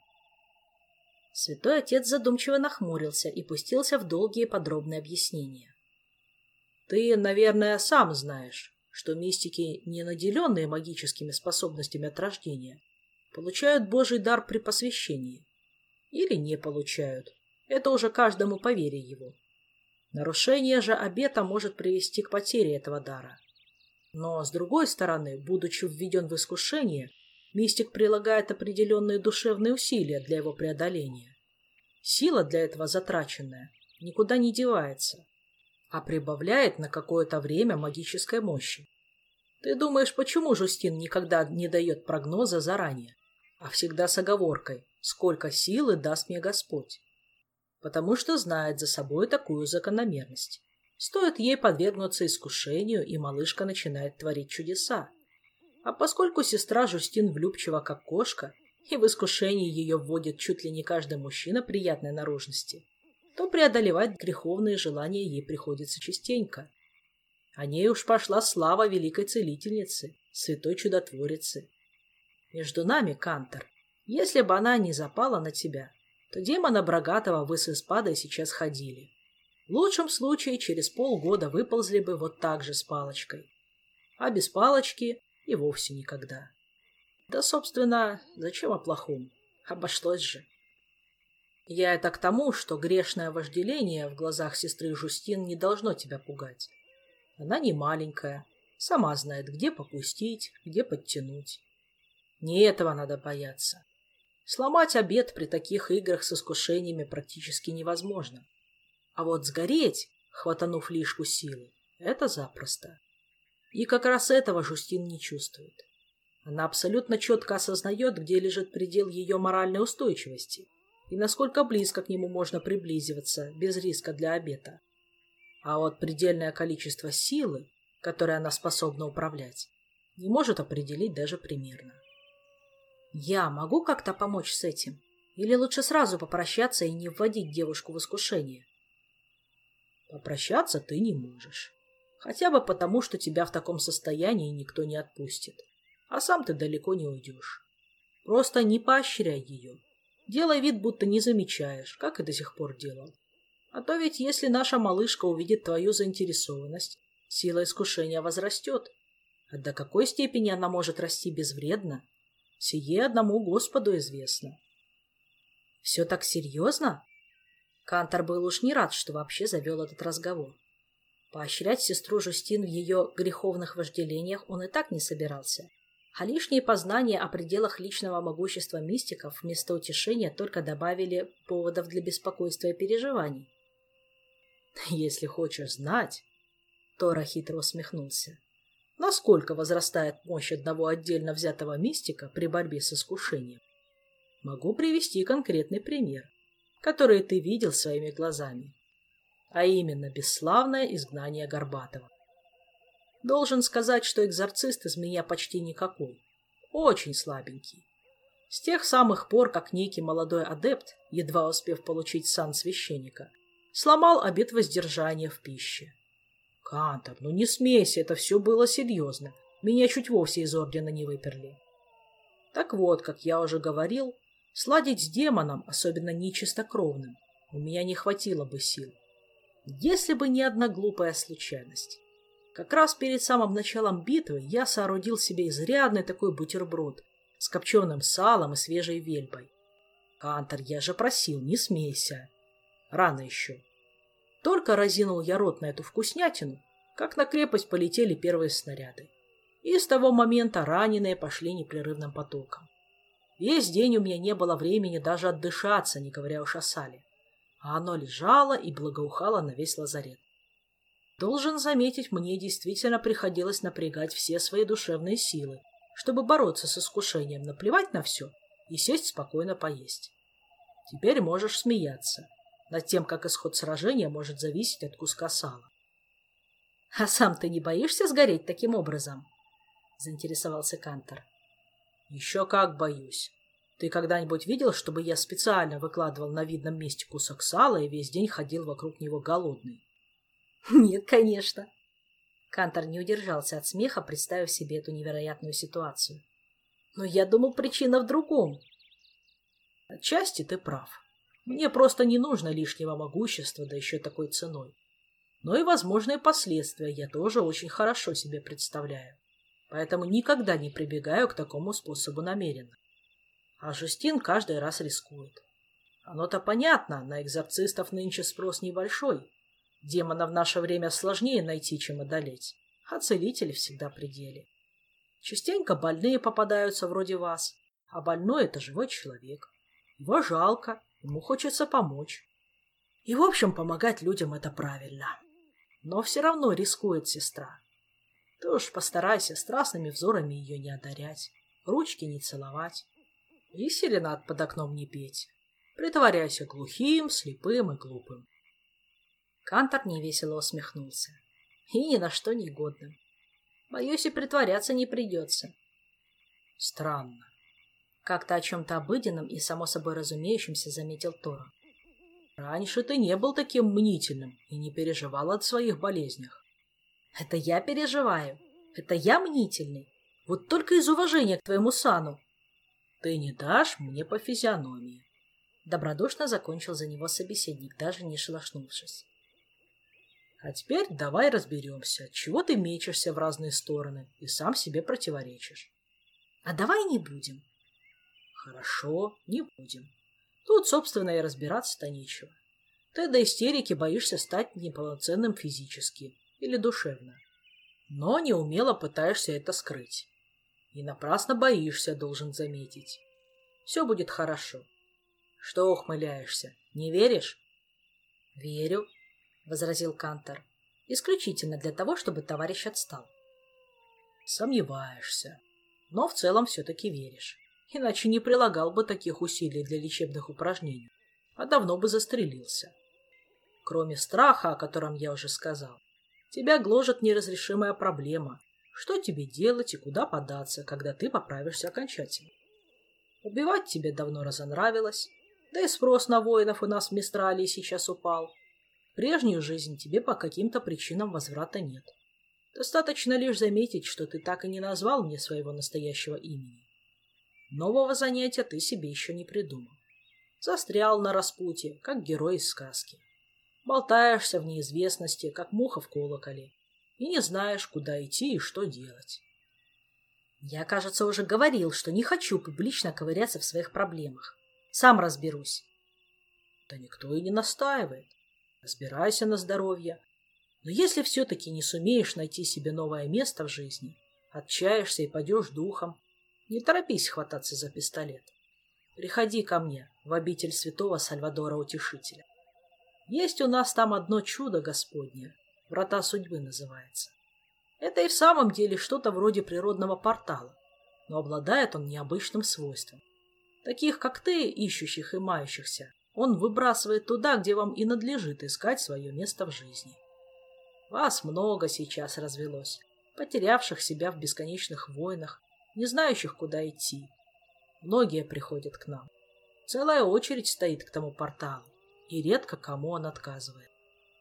Святой отец задумчиво нахмурился и пустился в долгие подробные объяснения. «Ты, наверное, сам знаешь, что мистики, не наделенные магическими способностями от рождения, получают Божий дар при посвящении. Или не получают. Это уже каждому по вере его. Нарушение же обета может привести к потере этого дара. Но, с другой стороны, будучи введен в искушение, мистик прилагает определенные душевные усилия для его преодоления. Сила для этого затраченная никуда не девается, а прибавляет на какое-то время магической мощи. Ты думаешь, почему Жюстин никогда не дает прогноза заранее, а всегда с оговоркой, сколько силы даст мне Господь? Потому что знает за собой такую закономерность. Стоит ей подвергнуться искушению, и малышка начинает творить чудеса. А поскольку сестра Жюстин влюбчива, как кошка, и в искушении ее вводит чуть ли не каждый мужчина приятной наружности, то преодолевать греховные желания ей приходится частенько. О ней уж пошла слава великой целительницы, святой чудотворицы. Между нами, Кантор, если бы она не запала на тебя, то демона Брагатова вы с Испадой сейчас ходили. В лучшем случае через полгода выползли бы вот так же с палочкой. А без палочки и вовсе никогда. Да, собственно, зачем о плохом? Обошлось же. Я это к тому, что грешное вожделение в глазах сестры Жюстин не должно тебя пугать. Она не маленькая, сама знает, где попустить, где подтянуть. Не этого надо бояться. Сломать обет при таких играх с искушениями практически невозможно. А вот сгореть, хватанув лишку силы, это запросто. И как раз этого Жюстин не чувствует. Она абсолютно четко осознает, где лежит предел ее моральной устойчивости и насколько близко к нему можно приблизиться без риска для обета. А вот предельное количество силы, которой она способна управлять, не может определить даже примерно. «Я могу как-то помочь с этим?» Или лучше сразу попрощаться и не вводить девушку в искушение? Попрощаться ты не можешь. Хотя бы потому, что тебя в таком состоянии никто не отпустит. А сам ты далеко не уйдешь. Просто не поощряй ее. Делай вид, будто не замечаешь, как и до сих пор делал. А то ведь если наша малышка увидит твою заинтересованность, сила искушения возрастет. А до какой степени она может расти безвредно, сие одному Господу известно. Все так серьезно? Кантор был уж не рад, что вообще завел этот разговор. Поощрять сестру Жюстин в ее греховных вожделениях он и так не собирался. А лишние познания о пределах личного могущества мистиков вместо утешения только добавили поводов для беспокойства и переживаний. «Если хочешь знать...» — Тора хитро усмехнулся. «Насколько возрастает мощь одного отдельно взятого мистика при борьбе с искушением? Могу привести конкретный пример, который ты видел своими глазами, а именно бесславное изгнание Горбатова. Должен сказать, что экзорцист из меня почти никакой, очень слабенький. С тех самых пор, как некий молодой адепт, едва успев получить сан священника, сломал обет воздержания в пище. Кантор, ну не смейся, это все было серьезно. Меня чуть вовсе из ордена не выперли. Так вот, как я уже говорил, сладить с демоном, особенно нечистокровным, у меня не хватило бы сил. Если бы не одна глупая случайность. Как раз перед самым началом битвы я соорудил себе изрядный такой бутерброд с копченым салом и свежей вельбой. Кантор, я же просил, не смейся. Рано еще. Только разинул я рот на эту вкуснятину, как на крепость полетели первые снаряды. И с того момента раненые пошли непрерывным потоком. Весь день у меня не было времени даже отдышаться, не говоря уж о сале. А оно лежало и благоухало на весь лазарет. Должен заметить, мне действительно приходилось напрягать все свои душевные силы, чтобы бороться с искушением наплевать на все и сесть спокойно поесть. Теперь можешь смеяться над тем, как исход сражения может зависеть от куска сала. — А сам ты не боишься сгореть таким образом? — заинтересовался Кантор. — Еще как боюсь. Ты когда-нибудь видел, чтобы я специально выкладывал на видном месте кусок сала и весь день ходил вокруг него голодный? — Нет, конечно. Кантор не удержался от смеха, представив себе эту невероятную ситуацию. — Но я думал, причина в другом. — Отчасти ты прав. Мне просто не нужно лишнего могущества, да еще такой ценой. Но и возможные последствия я тоже очень хорошо себе представляю. Поэтому никогда не прибегаю к такому способу намеренно. А Жюстин каждый раз рискует. Оно-то понятно, на экзорцистов нынче спрос небольшой. Демона в наше время сложнее найти, чем одолеть. А целители всегда при деле. Частенько больные попадаются вроде вас. А больной — это живой человек. Его жалко, ему хочется помочь. И, в общем, помогать людям — это правильно. Но все равно рискует сестра. Ты уж постарайся страстными взорами ее не одарять, ручки не целовать и серенад под окном не петь. Притворяйся глухим, слепым и глупым. Кантор невесело усмехнулся. И ни на что не годным. Боюсь, и притворяться не придется. Странно. Как-то о чем-то обыденном и само собой разумеющемся заметил Тора. Раньше ты не был таким мнительным и не переживал о своих болезнях. Это я переживаю. Это я мнительный. Вот только из уважения к твоему сану. Ты не дашь мне по физиономии. Добродушно закончил за него собеседник, даже не шелохнувшись. А теперь давай разберемся, чего ты мечешься в разные стороны и сам себе противоречишь. А давай не будем. Хорошо, не будем. Тут, собственно, и разбираться-то нечего. Ты до истерики боишься стать неполноценным физически или душевно. Но неумело пытаешься это скрыть. И напрасно боишься, должен заметить. Все будет хорошо. Что ухмыляешься? Не веришь? — Верю, — возразил Кантор. — Исключительно для того, чтобы товарищ отстал. — Сомневаешься. Но в целом все-таки веришь. Иначе не прилагал бы таких усилий для лечебных упражнений, а давно бы застрелился. Кроме страха, о котором я уже сказал, тебя гложет неразрешимая проблема. Что тебе делать и куда податься, когда ты поправишься окончательно? Убивать тебе давно разонравилось, Да и спрос на воинов у нас в Мистралии сейчас упал. В прежнюю жизнь тебе по каким-то причинам возврата нет. Достаточно лишь заметить, что ты так и не назвал мне своего настоящего имени. Нового занятия ты себе еще не придумал. Застрял на распутье, как герой из сказки. Болтаешься в неизвестности, как муха в колоколе, и не знаешь, куда идти и что делать. Я, кажется, уже говорил, что не хочу публично ковыряться в своих проблемах. Сам разберусь. Да никто и не настаивает. Разбирайся на здоровье. Но если все-таки не сумеешь найти себе новое место в жизни, отчаешься и падешь духом, не торопись хвататься за пистолет. Приходи ко мне в обитель святого Сальвадора Утешителя. Есть у нас там одно чудо Господне, врата судьбы называется. Это и в самом деле что-то вроде природного портала, но обладает он необычным свойством. Таких, как ты, ищущих и мающихся, он выбрасывает туда, где вам и надлежит искать свое место в жизни. Вас много сейчас развелось, потерявших себя в бесконечных войнах, не знающих, куда идти. Многие приходят к нам. Целая очередь стоит к тому порталу, и редко кому он отказывает.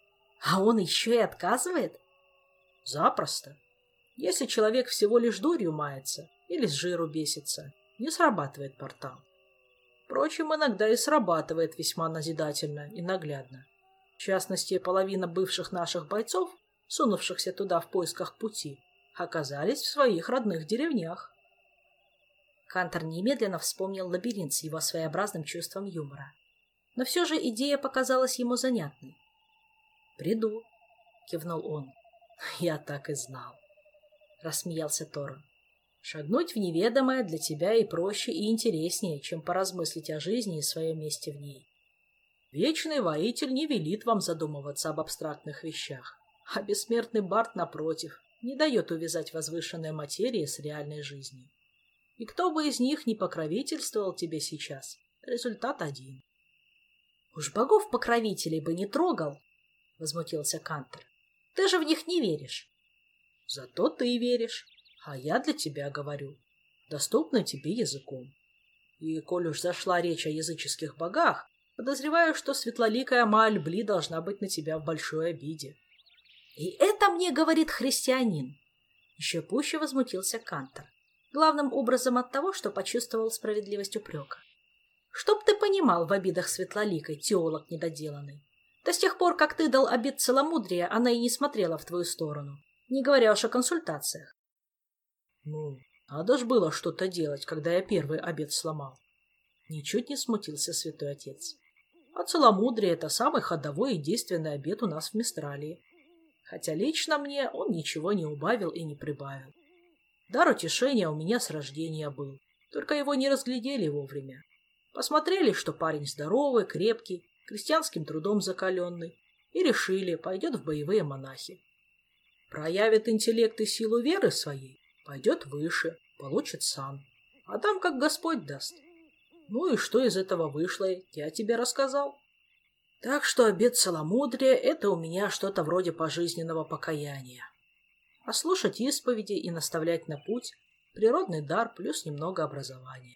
А он еще и отказывает? Запросто. Если человек всего лишь дурью мается или с жиру бесится, не срабатывает портал. Впрочем, иногда и срабатывает весьма назидательно и наглядно. В частности, половина бывших наших бойцов, сунувшихся туда в поисках пути, оказались в своих родных деревнях. Кантор немедленно вспомнил лабиринт с его своеобразным чувством юмора. Но все же идея показалась ему занятной. «Приду», — кивнул он. «Я так и знал», — рассмеялся Торон. «Шагнуть в неведомое для тебя и проще, и интереснее, чем поразмыслить о жизни и своем месте в ней. Вечный воитель не велит вам задумываться об абстрактных вещах, а бессмертный бард, напротив, не дает увязать возвышенные материи с реальной жизнью. И кто бы из них ни покровительствовал тебе сейчас, результат один». «Уж богов-покровителей бы не трогал», — возмутился Кантор. «Ты же в них не веришь». «Зато ты веришь, а я для тебя говорю, доступным тебе языком. И, коль уж зашла речь о языческих богах, подозреваю, что светлоликая Маальбли должна быть на тебя в большой обиде». «И это мне говорит христианин!» Еще пуще возмутился Кантор, главным образом от того, что почувствовал справедливость упрека. «Чтоб ты понимал в обидах светлоликой, теолог недоделанный. Да с тех пор, как ты дал обет целомудрия, она и не смотрела в твою сторону, не говоря уж о консультациях». «Ну, надо ж было что-то делать, когда я первый обет сломал». Ничуть не смутился святой отец. «А целомудрие — это самый ходовой и действенный обет у нас в Мистралии. Хотя лично мне он ничего не убавил и не прибавил. Дар утешения у меня с рождения был, только его не разглядели вовремя. Посмотрели, что парень здоровый, крепкий, крестьянским трудом закаленный, и решили, пойдет в боевые монахи. Проявит интеллект и силу веры своей, пойдет выше, получит сан, а там как Господь даст. Ну и что из этого вышло, я тебе рассказал. Так что обет целомудрия — это у меня что-то вроде пожизненного покаяния. А слушать исповеди и наставлять на путь — природный дар плюс немного образования.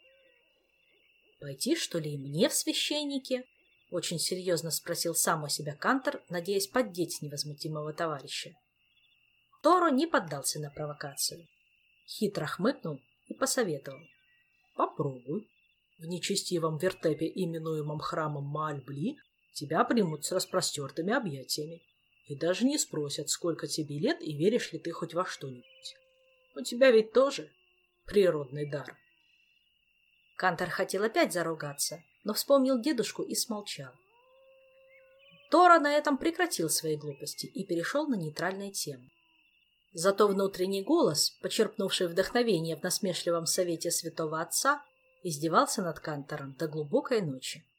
«Пойти, что ли, и мне в священники?» — очень серьезно спросил сам у себя Кантор, надеясь поддеть невозмутимого товарища. Торо не поддался на провокацию. Хитро хмыкнул и посоветовал. «Попробуй. В нечестивом вертепе, именуемом храмом Маальбли, тебя примут с распростертыми объятиями и даже не спросят, сколько тебе лет и веришь ли ты хоть во что-нибудь. У тебя ведь тоже природный дар». Кантор хотел опять заругаться, но вспомнил дедушку и смолчал. Торо на этом прекратил свои глупости и перешел на нейтральные темы. Зато внутренний голос, почерпнувший вдохновение в насмешливом совете святого отца, издевался над Кантором до глубокой ночи.